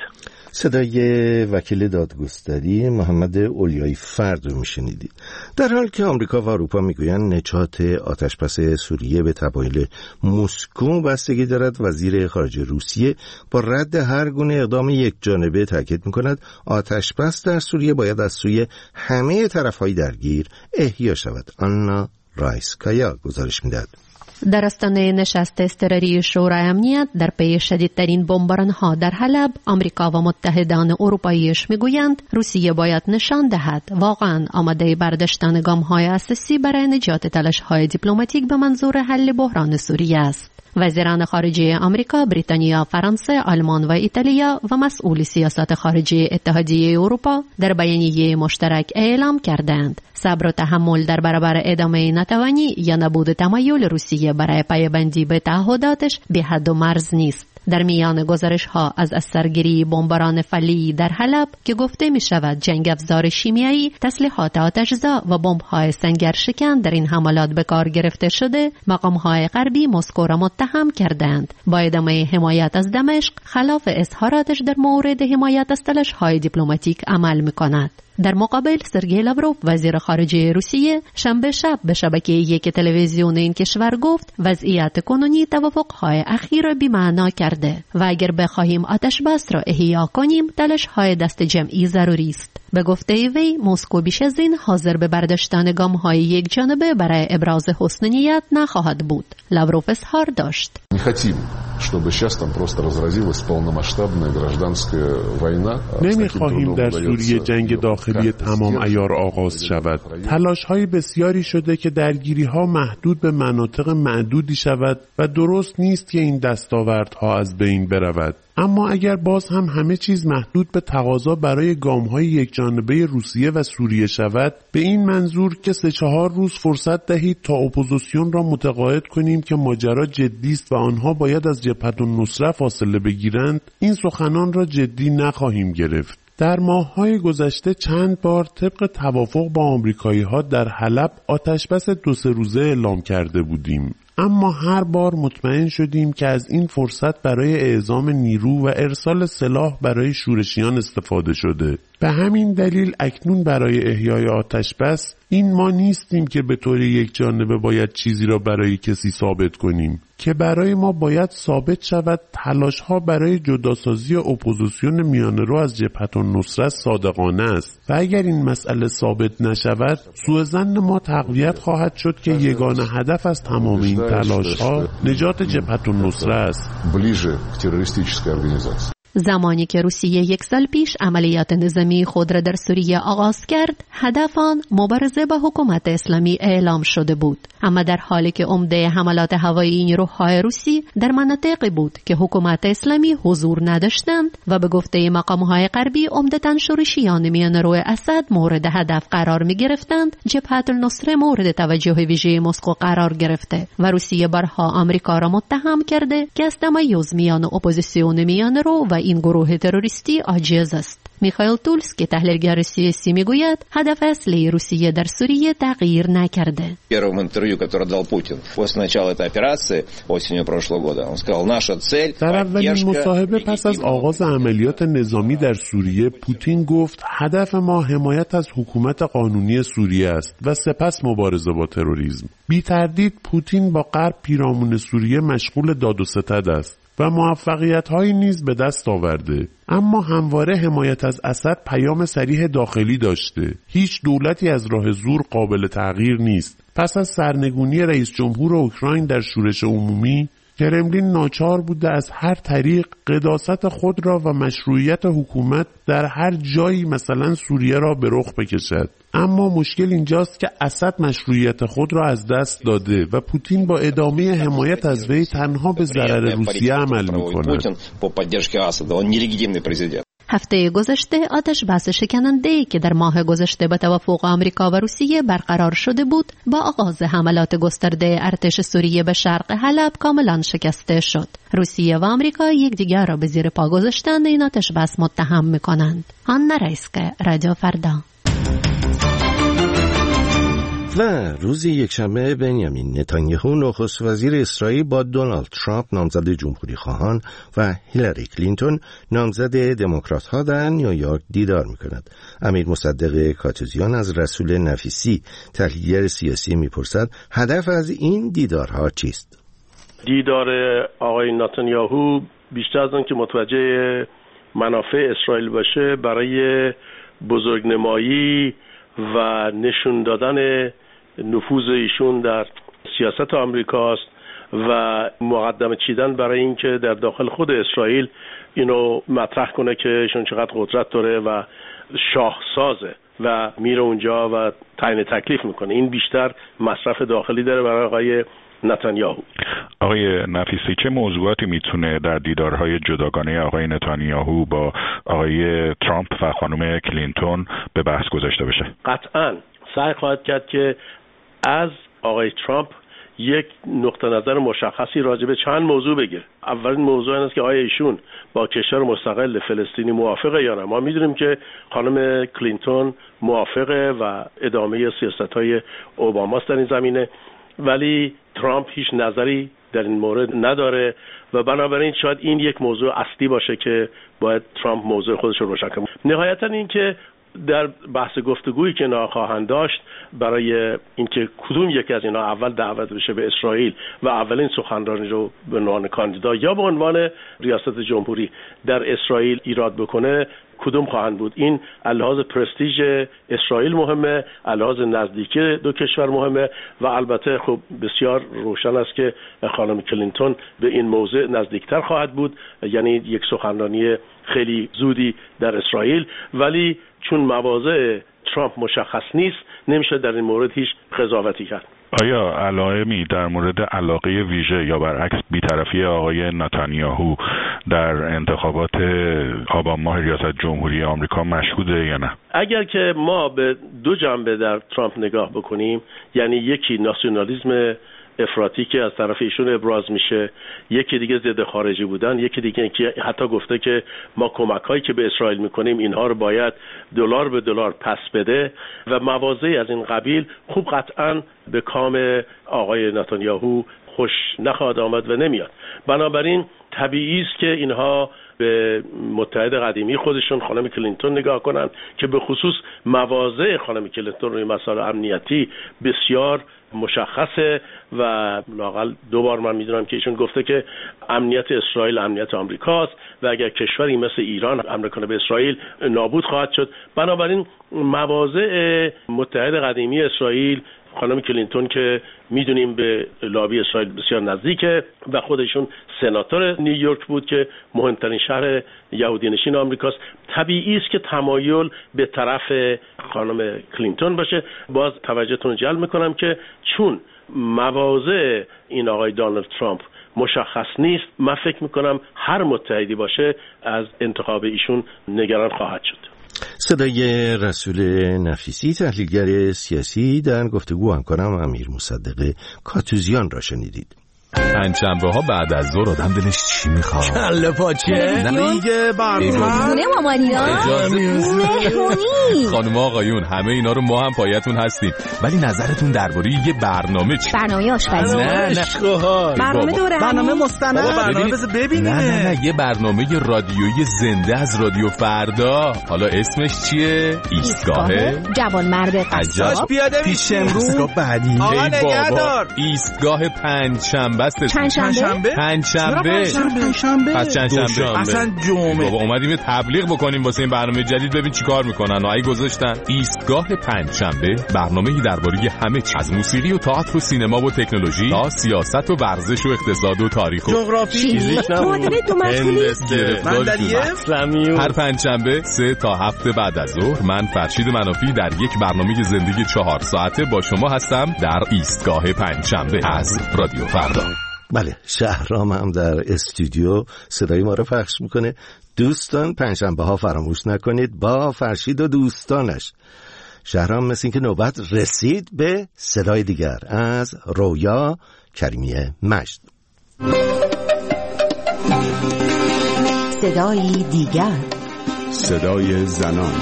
صدای وکیل دادگستری محمد اولیایی فرد رو میشنیدید. در حالی که آمریکا و اروپا میگویند نجات آتشبس سوریه به تمایل مسکو بستگی دارد، وزیر خارجه روسیه با رد هر گونه اقدام یک جانبه تاکید میکند آتشبس در سوریه باید از سوی همه طرف‌های درگیر احیا شود. آنا رایسکایا گزارش میدهد. در آستانه نشست اضطراری شورای امنیت در پی شدیدترین بمباران‌ها در حلب، آمریکا و متحدان اروپاییش میگویند روسیه باید نشان دهد واقعاً آماده برداشتن گام‌های اساسی برای نجات تلاش‌های دیپلماتیک به منظور حل بحران سوریه است. وزیران خارجه آمریکا، بریتانیا، فرانسه، آلمان و ایتالیا و مسئول سیاست خارجی اتحادیه اروپا در بیانیه مشترک اعلام کردند صبر و تحمل در برابر ادامه ناتوانی یا نبود تمایل روسیه برای پایبندی به تعهداتش بی حد و مرز نیست. در میان گزارش ها از اثرگیری بمباران فعلی در حلب که گفته می شود جنگ افزار شیمیایی، تسلیحات آتشزا و بمب های سنگر شکن در این حملات به کار گرفته شده، مقام های غربی مسکو را متهم کردند با ادامه حمایت از دمشق خلاف اظهاراتش در مورد حمایت از تلاش های دیپلماتیک عمل می کند. در مقابل سرگئی لاوروف وزیر خارجه روسیه شنبه شب به شبکه یک تلویزیون این کشور گفت وضعیت کنونی توافق‌های اخیر را بی‌معنا کرده و اگر بخواهیم آتش بس را احیا کنیم تلاش‌های دست جمعی ضروری است. به گفته وی مسکو بیش از این حاضر به برداشتن گام‌های یک جانبه برای ابراز حسن نیت نخواهد بود. لاوروف اظهار داشت: نمی‌خواهیم در سوریه جنگ داخلی تمام عیار آغاز شود. تلاش‌های بسیاری شده که درگیری‌ها محدود به مناطق معدودی شود و درست نیست که این دستاوردها از بین برود. اما اگر باز هم همه چیز محدود به تقاضا برای گام‌های یکجانبه روسیه و سوریه شود، به این منظور که سه چهار روز فرصت دهید تا اپوزیسیون را متقاعد کنیم که ماجرا جدی است و آنها باید از جبهة النصره فاصله بگیرند، این سخنان را جدی نخواهیم گرفت. در ماه‌های گذشته چند بار طبق توافق با آمریکایی‌ها در حلب آتشبس دو سه روزه اعلام کرده بودیم. اما هر بار مطمئن شدیم که از این فرصت برای اعزام نیرو و ارسال سلاح برای شورشیان استفاده شده. به همین دلیل اکنون برای احیای آتش بس این ما نیستیم که به طور یک جانبه باید چیزی را برای کسی ثابت کنیم، که برای ما باید ثابت شود تلاش‌ها برای جداسازی اپوزیسیون میانه‌رو از جبهة النصره صادقانه است و اگر این مسئله ثابت نشود سوءظن ما تقویت خواهد شد که یگانه هدف از تمام این تلاش‌ها نجات جبهة النصره است. زمانی که روسیه یک سال پیش عملیات نظامی خود را در سوریه آغاز کرد، هدف آن مبارزه با حکومت اسلامی اعلام شده بود. اما در حالی که عمده حملات هوایی نیروهای روسی در مناطقی بود که حکومت اسلامی حضور نداشتند و به گفته مقام‌های غربی عمدتاً شورشیان میانرو اسد مورد هدف قرار می‌گرفتند، جبهه النصره مورد توجه ویژه مسکو قرار گرفته و روسیه بارها آمریکا را متهم کرده که از تمایز میان اپوزیسیون میانرو و این گروه تروریستی عاجز است. میخائیل تولسکی تحلیلگر سیاسی میگوید هدف اصلی روسیه در سوریه تغییر نکرده. Первым интервью, которое дал Путин после начала этой операции осенью прошлого года, он сказал: "Наша цель". در اولین مصاحبه پس از آغاز عملیات نظامی در سوریه، پوتین گفت هدف ما حمایت از حکومت قانونی سوریه است و سپس مبارزه با تروریسم. بی تردید پوتین با غرب پیرامون سوریه مشغول داد و ستد است و موفقیت‌هایی نیز به دست آورده، اما همواره حمایت از اسد پیام صریح داخلی داشته. هیچ دولتی از راه زور قابل تغییر نیست. پس از سرنگونی رئیس جمهور اوکراین در شورش عمومی، کرملین ناچار بوده از هر طریق قداست خود را و مشروعیت حکومت در هر جایی مثلا سوریه را به رخ بکشد. اما مشکل اینجاست که اسد مشروعیت خود را از دست داده و پوتین با ادامه حمایت از وی تنها به ضرر روسیه عمل می‌کند. هفته گذشته آتش بس شکننده‌ای که در ماه گذشته به توافق آمریکا و روسیه برقرار شده بود، با آغاز حملات گسترده ارتش سوریه به شرق حلب کاملا شکسته شد. روسیه و آمریکا یکدیگر را به زیر پا گذاشتن این آتش بس متهم می‌کنند. آنا رایسکه، رادیو فردا. و روز یکشنبه بنیامین نتانیاهو نخست وزیر اسرائیل با دونالد ترامپ نامزد جمهوری خواهان و هیلاری کلینتون نامزد دموکرات ها در نیویورک دیدار می‌کند. امیر مصدق کاتوزیان از رسول نفیسی تحلیلگر سیاسی می‌پرسد هدف از این دیدارها چیست؟ دیدار آقای نتانیاهو بیشتر از آن که متوجه منافع اسرائیل باشه، برای بزرگنمایی و نشون دادن نفوذ ایشون در سیاست آمریکاست و مقدمه چیدن برای اینکه در داخل خود اسرائیل اینو مطرح کنه که ایشون چقدر قدرت داره و شاهسازه و میره اونجا و تعیین تکلیف میکنه. این بیشتر مصرف داخلی داره برای آقای نتانیاهو. آقای نفیسی، چه موضوعاتی میتونه در دیدارهای جداگانه آقای نتانیاهو با آقای ترامپ و خانم کلینتون به بحث گذاشته بشه؟ قطعاً سعی خواهد کرد که از آقای ترامپ یک نقطه نظر مشخصی راجع به چند موضوع بگیره. اولین موضوع این است که آیا ایشون با کشور مستقل فلسطینی موافقه یا نه. ما میدونیم که خانم کلینتون موافقه و ادامه سیاست‌های اوباماست در این زمینه، ولی ترامپ هیچ نظری در این مورد نداره و بنابراین شاید این یک موضوع اصلی باشه که باید ترامپ موضوع خودش رو روشن کنه. نهایتاً این که در بحث گفتگویی که اینا خواهند داشت برای اینکه کدوم یکی از اینا اول دعوت بشه به اسرائیل و اولین سخنرانی رو به عنوان کاندیدا یا به عنوان ریاست جمهوری در اسرائیل ایراد بکنه، کدوم خواهند بود. این لحاظ پرستیژ اسرائیل مهمه، لحاظ نزدیکی دو کشور مهمه و البته خب بسیار روشن است که خانم کلینتون به این موضوع نزدیکتر خواهد بود، یعنی یک سخنرانی خیلی زودی در اسرائیل. ولی چون مواضع ترامپ مشخص نیست، نمیشه در این مورد هیچ قضاوتی کرد. آیا علائمی در مورد علاقه ویژه یا برعکس بی‌طرفی آقای نتانیاهو در انتخابات آبان ماه ریاست جمهوری آمریکا مشهوده یا نه؟ اگر که ما به دو جنبه در ترامپ نگاه بکنیم، یعنی یکی ناسیونالیسم افراطی که از طرف ایشون ابراز میشه، یکی دیگه ضد خارجی بودن، یکی دیگه که حتی گفته که ما کمک‌هایی که به اسرائیل میکنیم اینها رو باید دلار به دلار پس بده و مواضعی از این قبیل، خوب قطعاً به کام آقای نتانیاهو خوش نخواهد آمد و نمیاد. بنابراین طبیعی است که اینها به متحد قدیمی خودشون خانم کلینتون نگاه کنن که به خصوص مواضع خانم کلینتون روی مسائل امنیتی بسیار مشخصه و لااقل دو بار من میدونم که ایشون گفته که امنیت اسرائیل امنیت آمریکاست و اگر کشوری مثل ایران حمله کنه به اسرائیل نابود خواهد شد. بنابراین مواضع متحد قدیمی اسرائیل خانم کلینتون که میدونیم به لابی اسرائیل بسیار نزدیکه و خودشون سناتور نیویورک بود که مهمترین شهر یهودی نشین آمریکاست. طبیعی است که تمایل به طرف خانم کلینتون باشه. باز توجهتون جلب میکنم که چون مواضع این آقای دونالد ترامپ مشخص نیست، من فکر میکنم هر متحدی باشه از انتخاب ایشون نگران خواهد شد. صدای رسول نفیسی، تحلیلگر سیاسی، در گفتگو همکارم امیر مصدق کاتوزیان را شنیدید. پنجشنبه ها بعد از ظهر آدم دلش چی میخواد؟ کله پاچه، لیگ برنامه، خونه مامانیان، مهمونی. خانم آقایون همه اینا رو ما هم پایتون هستیم، ولی نظرتون درباره یه برنامه چی؟ برنامه آشپزی، نه نه برنامه دوره، برنامه مستند، برنامه بذار ببینیم. نه نه نه یه برنامه رادیویی زنده از رادیو فردا. حالا اسمش چیه؟ ایستگاه جوان مرد قصاب. پیاده پیش امروز بعدی. آقا نگهدار. ایستگاه پنجشنبه است. پنجشنبه؟ پنجشنبه. پنجشنبه. پس چندشنبه؟ اصلا جمعه. بابا اومدیم یه تبلیغ بکنیم واسه این برنامه جدید، ببین چیکار میکنن. اگه گذاشتن ایستگاه پنجشنبه، برنامه‌ای درباره همه چیز، از موسیقی و تئاتر و سینما و تکنولوژی تا سیاست و ورزش و اقتصاد و تاریخ و جغرافی، معادله دو مسئولی. هر پنجشنبه سه تا هفت بعد از ظهر من فرشید منافی در یک برنامه زندگی چهار ساعته با شما هستم در ایستگاه پنجشنبه از رادیو فردا. بله، شهرام هم در استودیو صدای ما رو پخش میکنه. دوستان پنجشنبه ها فراموش نکنید با فرشید و دوستانش. شهرام مثل این که نوبت رسید به صدای دیگر از رویا کریمی مجد. صدای دیگر، صدای زنان.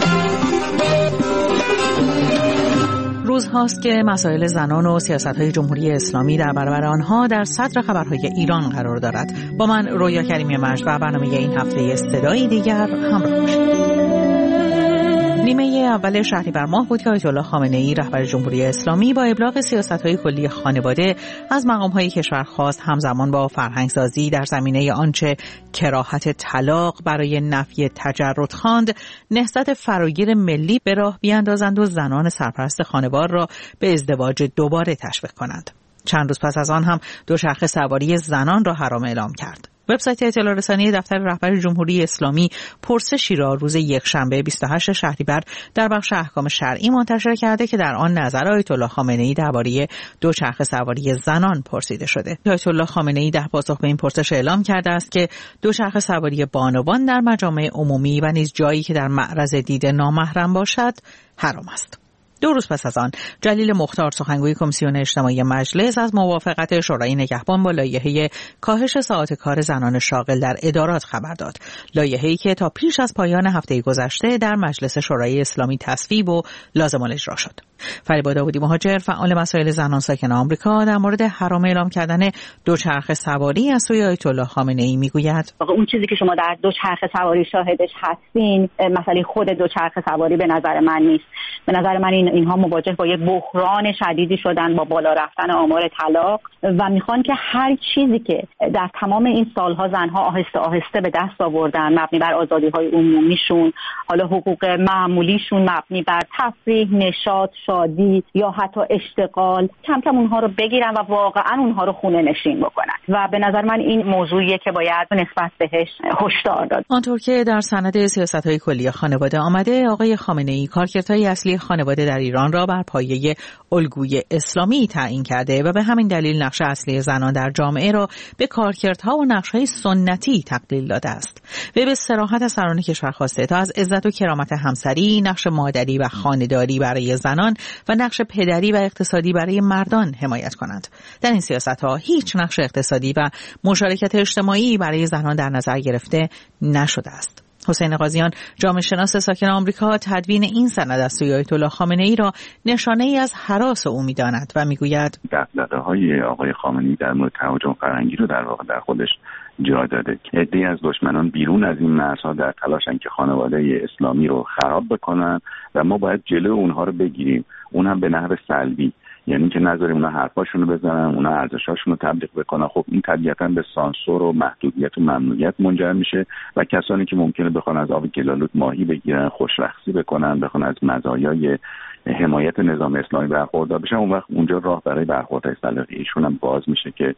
روزهاست که مسائل زنان و سیاست‌های جمهوری اسلامی در برابر آنها در صدر خبرهای ایران قرار دارد. با من رویا کریمی مجد و برنامه این هفته صدای دیگر همراه باشید. نیمه اول شهریور ماه بود که آیت الله خامنه‌ای رهبر جمهوری اسلامی با ابلاغ سیاست‌های کلی خانواده از مقام‌های کشور خواست همزمان با فرهنگسازی در زمینه آنچه کراهت طلاق برای نفی تجرد خواند، نهضت فراگیر ملی به راه بیاندازند و زنان سرپرست خانوار را به ازدواج دوباره تشویق کنند. چند روز پس از آن هم دوچرخه سواری زنان را حرام اعلام کرد. وبسایت اطلاع رسانی دفتر رهبر جمهوری اسلامی پرسشی را روز یکشنبه بیست و هشتم شهریور در بخش احکام شرعی منتشر کرده که در آن نظر آیت الله خامنه‌ای درباره دوچرخه سواری زنان پرسیده شده. آیت الله خامنه‌ای در پاسخ به این پرسش اعلام کرده است که دوچرخه سواری بانوان در مجامع عمومی و نیز جایی که در معرض دید نامحرم باشد حرام است. دو روز پس از آن جلیل مختار سخنگوی کمیسیون اجتماعی مجلس از موافقت شورای نگهبان با لایحه کاهش ساعات کار زنان شاغل در ادارات خبر داد. لایحه‌ای که تا پیش از پایان هفته گذشته در مجلس شورای اسلامی تصویب و لازم الاجرا شد. فریبا داودی مهاجر، فعال مسائل زنان ساکن آمریکا، در مورد حرام اعلام کردن دوچرخه سواری از سوی آیت الله خامنه‌ای میگوید: اون چیزی که شما در دوچرخه سواری شاهدش هستین، مسئله خود دوچرخه سواری به نظر من نیست. به نظر من این اینها مواجه با یک بحران شدیدی شدن با بالا رفتن آمار طلاق و میخوان که هر چیزی که در تمام این سالها زنها آهسته آهسته به دست آوردن مبنی بر آزادی‌های عمومیشون، حالا حقوق معمولیشون مبنی بر تفریح، نشاط، شادی یا حتی اشتغال، کم کم اونها رو بگیرن و واقعا اونها رو خونه نشین بکنن و به نظر من این موضوعیه که باید نسبت بهش هشدار داد. آنطور که در سند سیاست‌های کلی خانواده آمده، آقای خامنه‌ای کارکردهای اصلی خانواده در ایران را بر پایه الگوی اسلامی تعیین کرده و به همین دلیل نقش اصلی زنان در جامعه را به کارکردها و نقش‌های سنتی تقلیل داده است. و به صراحت از سران کشور خواسته تا از عزت و کرامت همسری، نقش مادری و خانه‌داری برای زنان و نقش پدری و اقتصادی برای مردان حمایت کنند. در این سیاست‌ها هیچ نقش اقتصادی و مشارکت اجتماعی برای زنان در نظر گرفته نشده است. حسین قاضیان، جامعه شناس ساکن آمریکا، تدوین این سند از سوی آیت الله خامنه‌ای را نشانه‌ای از هراس او می‌داند و می‌گوید دغدغه‌های آقای خامنه‌ای در مورد تهاجم فرهنگی رو در واقع در خودش جا داده. عده‌ای از دشمنان بیرون از این مرزها در تلاشن که خانواده اسلامی رو خراب بکنن و ما باید جلو اونها رو بگیریم، اون هم به نحو سلبی، یعنی که نذاریم اونا حرفاشون رو بزنن، اونا ارزشاشون رو تبلیغ بکنن. خب این طبیعتاً به سانسور و محدودیت و ممنوعیت منجر میشه و کسانی که ممکنه بخوان از آب گلالود ماهی بگیرن، خوشرخصی بکنن، بخوان از مزایای حمایت نظام اسلامی برخوردار بشن، اون وقت اونجا راه برای برخوردهای سلاحی ایشون هم باز میشه که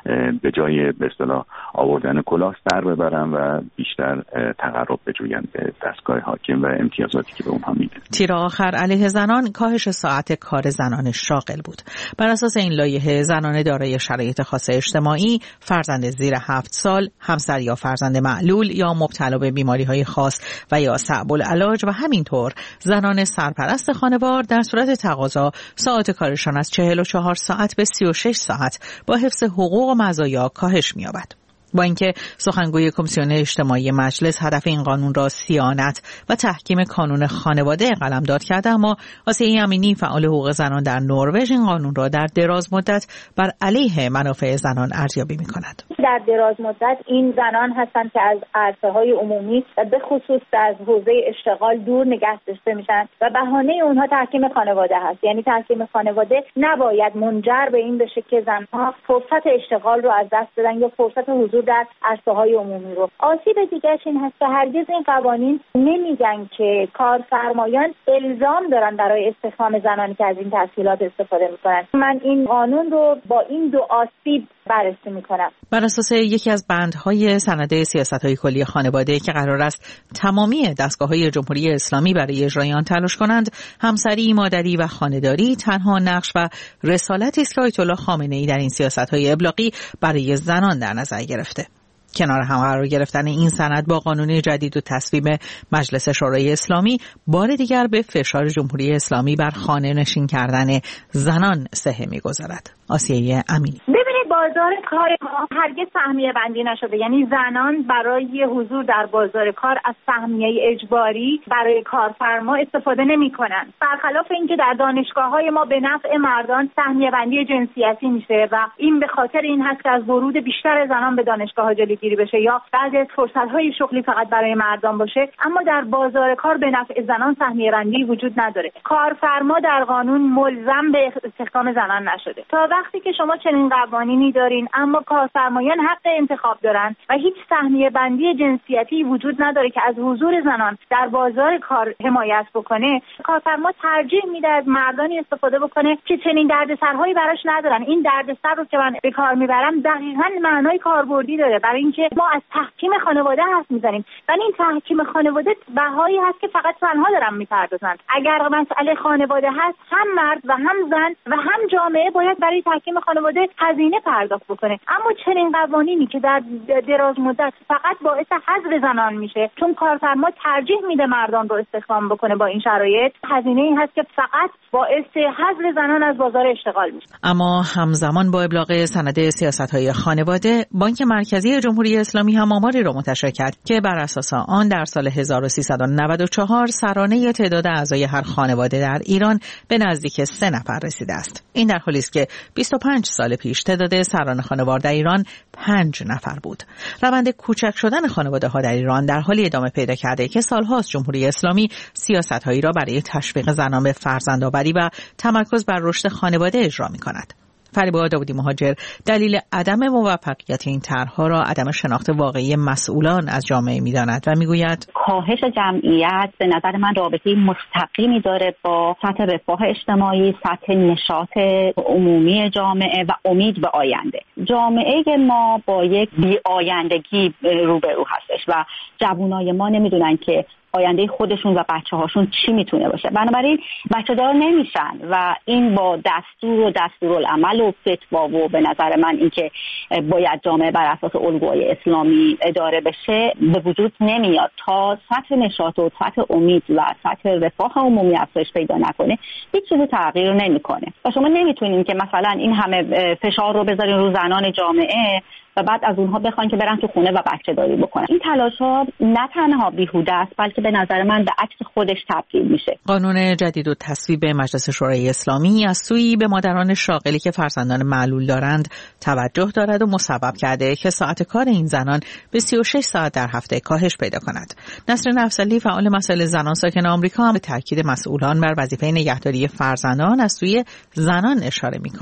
به جای به اصطلاح آوردن کلاه سر ببرن و بیشتر تقرب بجوین به دستگاه حاکم و امتیازاتی که به اونها میده. تیر آخر علیه زنان کاهش ساعت کار زنان شاغل بود. بر اساس این لایحه زنان دارای شرایط خاص اجتماعی، فرزند زیر هفت سال، همسر یا فرزند معلول یا مبتلا به بیماری‌های خاص و یا صعب العلاج و همینطور زنان سرپرست خانوار در صورت تقاضا ساعت کارشان از چهل و چهار ساعت به سی و شش ساعت با حفظ حقوق و مزایا کاهش می‌یابد. با اینکه سخنگوی کمیسیون اجتماعی مجلس هدف این قانون را صیانت و تحکیم کانون خانواده قلمداد کرده، اما آسیه امینی فعال حقوق زنان در نروژ این قانون را در دراز مدت بر علیه منافع زنان ارزیابی می‌کند. در دراز مدت این زنان هستند که از عرصه‌های عمومی و به خصوص از حوزه اشتغال دور نگه داشته میشن و بهانه اونها تحکیم خانواده هست. یعنی تحکیم خانواده نباید منجر به این بشه که زنها فرصت اشتغال رو از دست بدن یا فرصت حضور در عرصه‌های عمومی رو. آسیب دیگرش این هست که هرگز این قوانین نمیگن که کارفرمایان الزام دارن برای استخدام زنانی که از این تسهیلات استفاده میکنن. من این قانون رو با این دو آسیب بررسی میکنم. بر اساس یکی از بندهای سند سیاست‌های کلی خانواده که قرار است تمامی دستگاه‌های جمهوری اسلامی برای اجرای آن تلاش کنند، همسری، مادری و خانه‌داری تنها نقش و رسالتی است که آیت الله خامنه‌ای در این سیاست‌های ابلاغی برای زنان در نظر گرفته. کنار هم قرار گرفتن این سند با قانون جدید و تصویب مجلس شورای اسلامی بار دیگر به فشار جمهوری اسلامی بر خانه نشین کردن زنان صحه می‌گذارد. آسیه امینی: بازار کار ما هرگز سهمیه بندی نشده. یعنی زنان برای حضور در بازار کار از سهمیه اجباری برای کارفرما استفاده نمی کنند، برخلاف اینکه در دانشگاه‌های ما به نفع مردان سهمیه بندی جنسیتی میشه و این به خاطر این هست که از ورود بیشتر زنان به دانشگاه‌ها جلوگیری بشه یا بعضی از فرصت‌های شغلی فقط برای مردان باشه. اما در بازار کار به نفع زنان سهمیه بندی وجود نداره. کارفرما در قانون ملزم به استخدام زنان نشده. تا وقتی که شما چنین قوانینی دارین اما کارفرمایان حق انتخاب دارن و هیچ سهمیه بندی جنسیتی وجود نداره که از حضور زنان در بازار کار حمایت بکنه، کارفرما ترجیح میده از مردانی استفاده بکنه که چنین دردسرهایی براش ندارن. این دردسر رو که من به کار میبرم دقیقاً معنای کاربردی داره، برای اینکه ما از تحکیم خانواده حرف میزنیم و این تحکیم خانواده بهایی هست که فقط زنها دارن میپردازن. اگر مسئله خانواده هست، هم مرد و هم زن و هم جامعه باید برای تحکیم خانواده هزینه پرداخت بکنه. اما چنین قوانینی که در دراز مدت فقط باعث حذف زنان میشه چون کارفرما ترجیح میده مردان رو استخدام بکنه، با این شرایط هزینه این هست که فقط باعث حذف زنان از بازار اشتغال میشه. اما همزمان با ابلاغ سند سیاست‌های خانواده، بانک مرکزی جمهوری اسلامی هم آماری را منتشر کرد که بر اساس آن در سال هزار و سیصد و نود و چهار سرانه تعداد اعضای هر خانواده در ایران به نزدیک سه نفر رسیده است. این در حالی است که بیست و پنج سال پیش تعداد سران خانوار در ایران پنج نفر بود. روند کوچک شدن خانواده ها در ایران در حالی ادامه پیدا کرده که سالهاست جمهوری اسلامی سیاست هایی را برای تشویق زنان به فرزندآوری و تمرکز بر رشد خانواده اجرا می کند. فریبا داودی مهاجر دلیل عدم موفقیت این طرح‌ها را عدم شناخت واقعی مسئولان از جامعه می‌داند و می‌گوید کاهش جمعیت به نظر من رابطه مستقیمی داره با سطح رفاه اجتماعی، سطح نشاط عمومی جامعه و امید به آینده. جامعه ما با یک بی‌آیندگی روبرو هستش و جوانای ما نمی‌دونن که آینده خودشون و بچه هاشون چی میتونه باشه. بنابراین بچه دار نمیشن و این با دستور و دستورالعمل و فتوا و به نظر من اینکه باید جامعه بر اساس الگوهای اسلامی اداره بشه به وجود نمیاد. تا سطح نشاط و سطح امید و سطح رفاه عمومی افزایش پیدا نکنه هیچ چیزی تغییر نمیکنه و شما نمیتونین که مثلا این همه فشار رو بذارین رو زنان جامعه و بعد از اونها بخوان که برن تو خونه و بچه داری بکنن. این تلاش ها نه تنها بیهوده است بلکه به نظر من به عکس خودش تبدیل میشه. قانون جدید و تصویب مجلس شورای اسلامی از سوی به مادران شاغلی که فرزندان معلول دارند توجه دارد و مسبب کرده که ساعت کار این زنان به سی و شش ساعت در هفته کاهش پیدا کند. نسرین افضلی فعال مسائل زنان ساکن آمریکا هم به تاکید مسئولان بر وظیفه نگهداری فرزندان از سوی زنان اشاره می‌کند.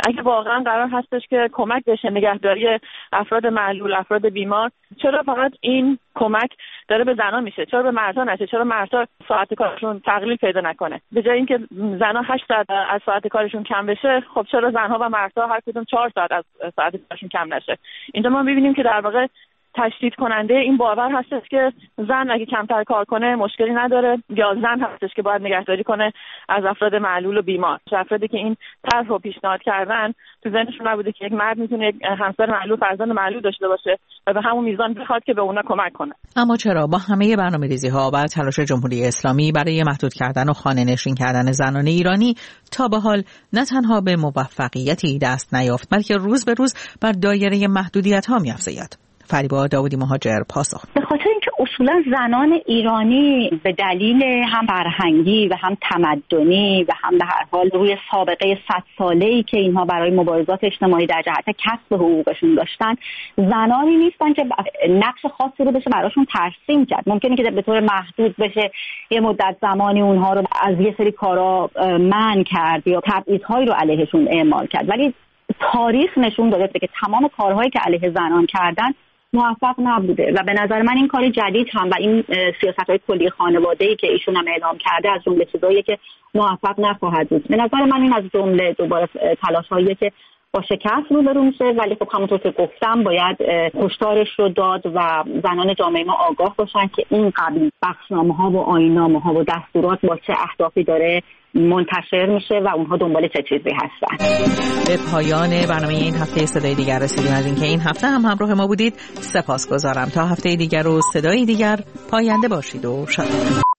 اگه واقعا قرار هستش که کمک بشه نگهداری افراد معلول، افراد بیمار، چرا فقط این کمک داره به زنان میشه؟ چرا به مردها نشه؟ چرا مردها ساعت کارشون تقلیل پیدا نکنه؟ به جای اینکه زنها هشت ساعت از ساعت کارشون کم بشه، خب چرا زنها و مردها هر کدوم چهار ساعت از ساعت کارشون کم نشه؟ اینجا ما می‌بینیم که در واقع تشدید کننده این باور هستش که زن اگه کمتر کار کنه مشکلی نداره، یا زن هستش که باید نگهداری کنه از افراد معلول و بیمار. افرادی که این طرح رو پیشنهاد کردن تو ذهنشون نبوده که یک مرد میتونه یک همسر معلول، فرزند معلول داشته باشه و به همون میزان بخواد که به اونا کمک کنه. اما چرا با همه برنامه‌ریزی‌ها و تلاش جمهوری اسلامی برای محدود کردن و خانه‌نشین کردن زنان ایرانی تا به حال نه تنها به موفقیتی دست نیافت، بلکه روز به روز بر دایره محدودیت‌ها می‌افزاید؟ فریبا داودی مهاجر پاسخ: به خاطر اینکه اصولا زنان ایرانی به دلیل هم فرهنگی و هم تمدنی و هم به هر حال روی سابقه صد ساله‌ای که اینها برای مبارزات اجتماعی در جهت کسب حقوقشون داشتن، زنانی نیستن که نقش خاصی رو بشه براشون ترسیم کرد. ممکنه که به طور محدود بشه یه مدت زمانی اونها رو از یه سری کارا منع کرد یا تبعیض‌هایی رو علیهشون اعمال کرد، ولی تاریخ نشون داده که تمام کارهایی که علیه زنان کردن موفق نبوده و به نظر من این کار جدید هم و این سیاست‌های کلی خانواده‌ای که ایشون هم اعلام کرده از جمله چیزاییه که موفق نخواهد بود. به نظر من این از جمله دوباره تلاش‌هایی که با شکست روبرو میشه، ولی خب همونطور که گفتم باید هشدارش رو داد و زنان جامعه ما آگاه باشن که این قبیل بخشنامه‌ها و آیین‌نامه‌ها و دستورات با چه اهدافی داره منتشر میشه و اونها دنبال چه چیزی هستن. به پایان برنامه این هفته صدای دیگر رسیدیم. از اینکه این هفته هم همراه ما بودید سپاسگزارم. تا هفته دیگر و صدای دیگر پاینده باشید و شاد.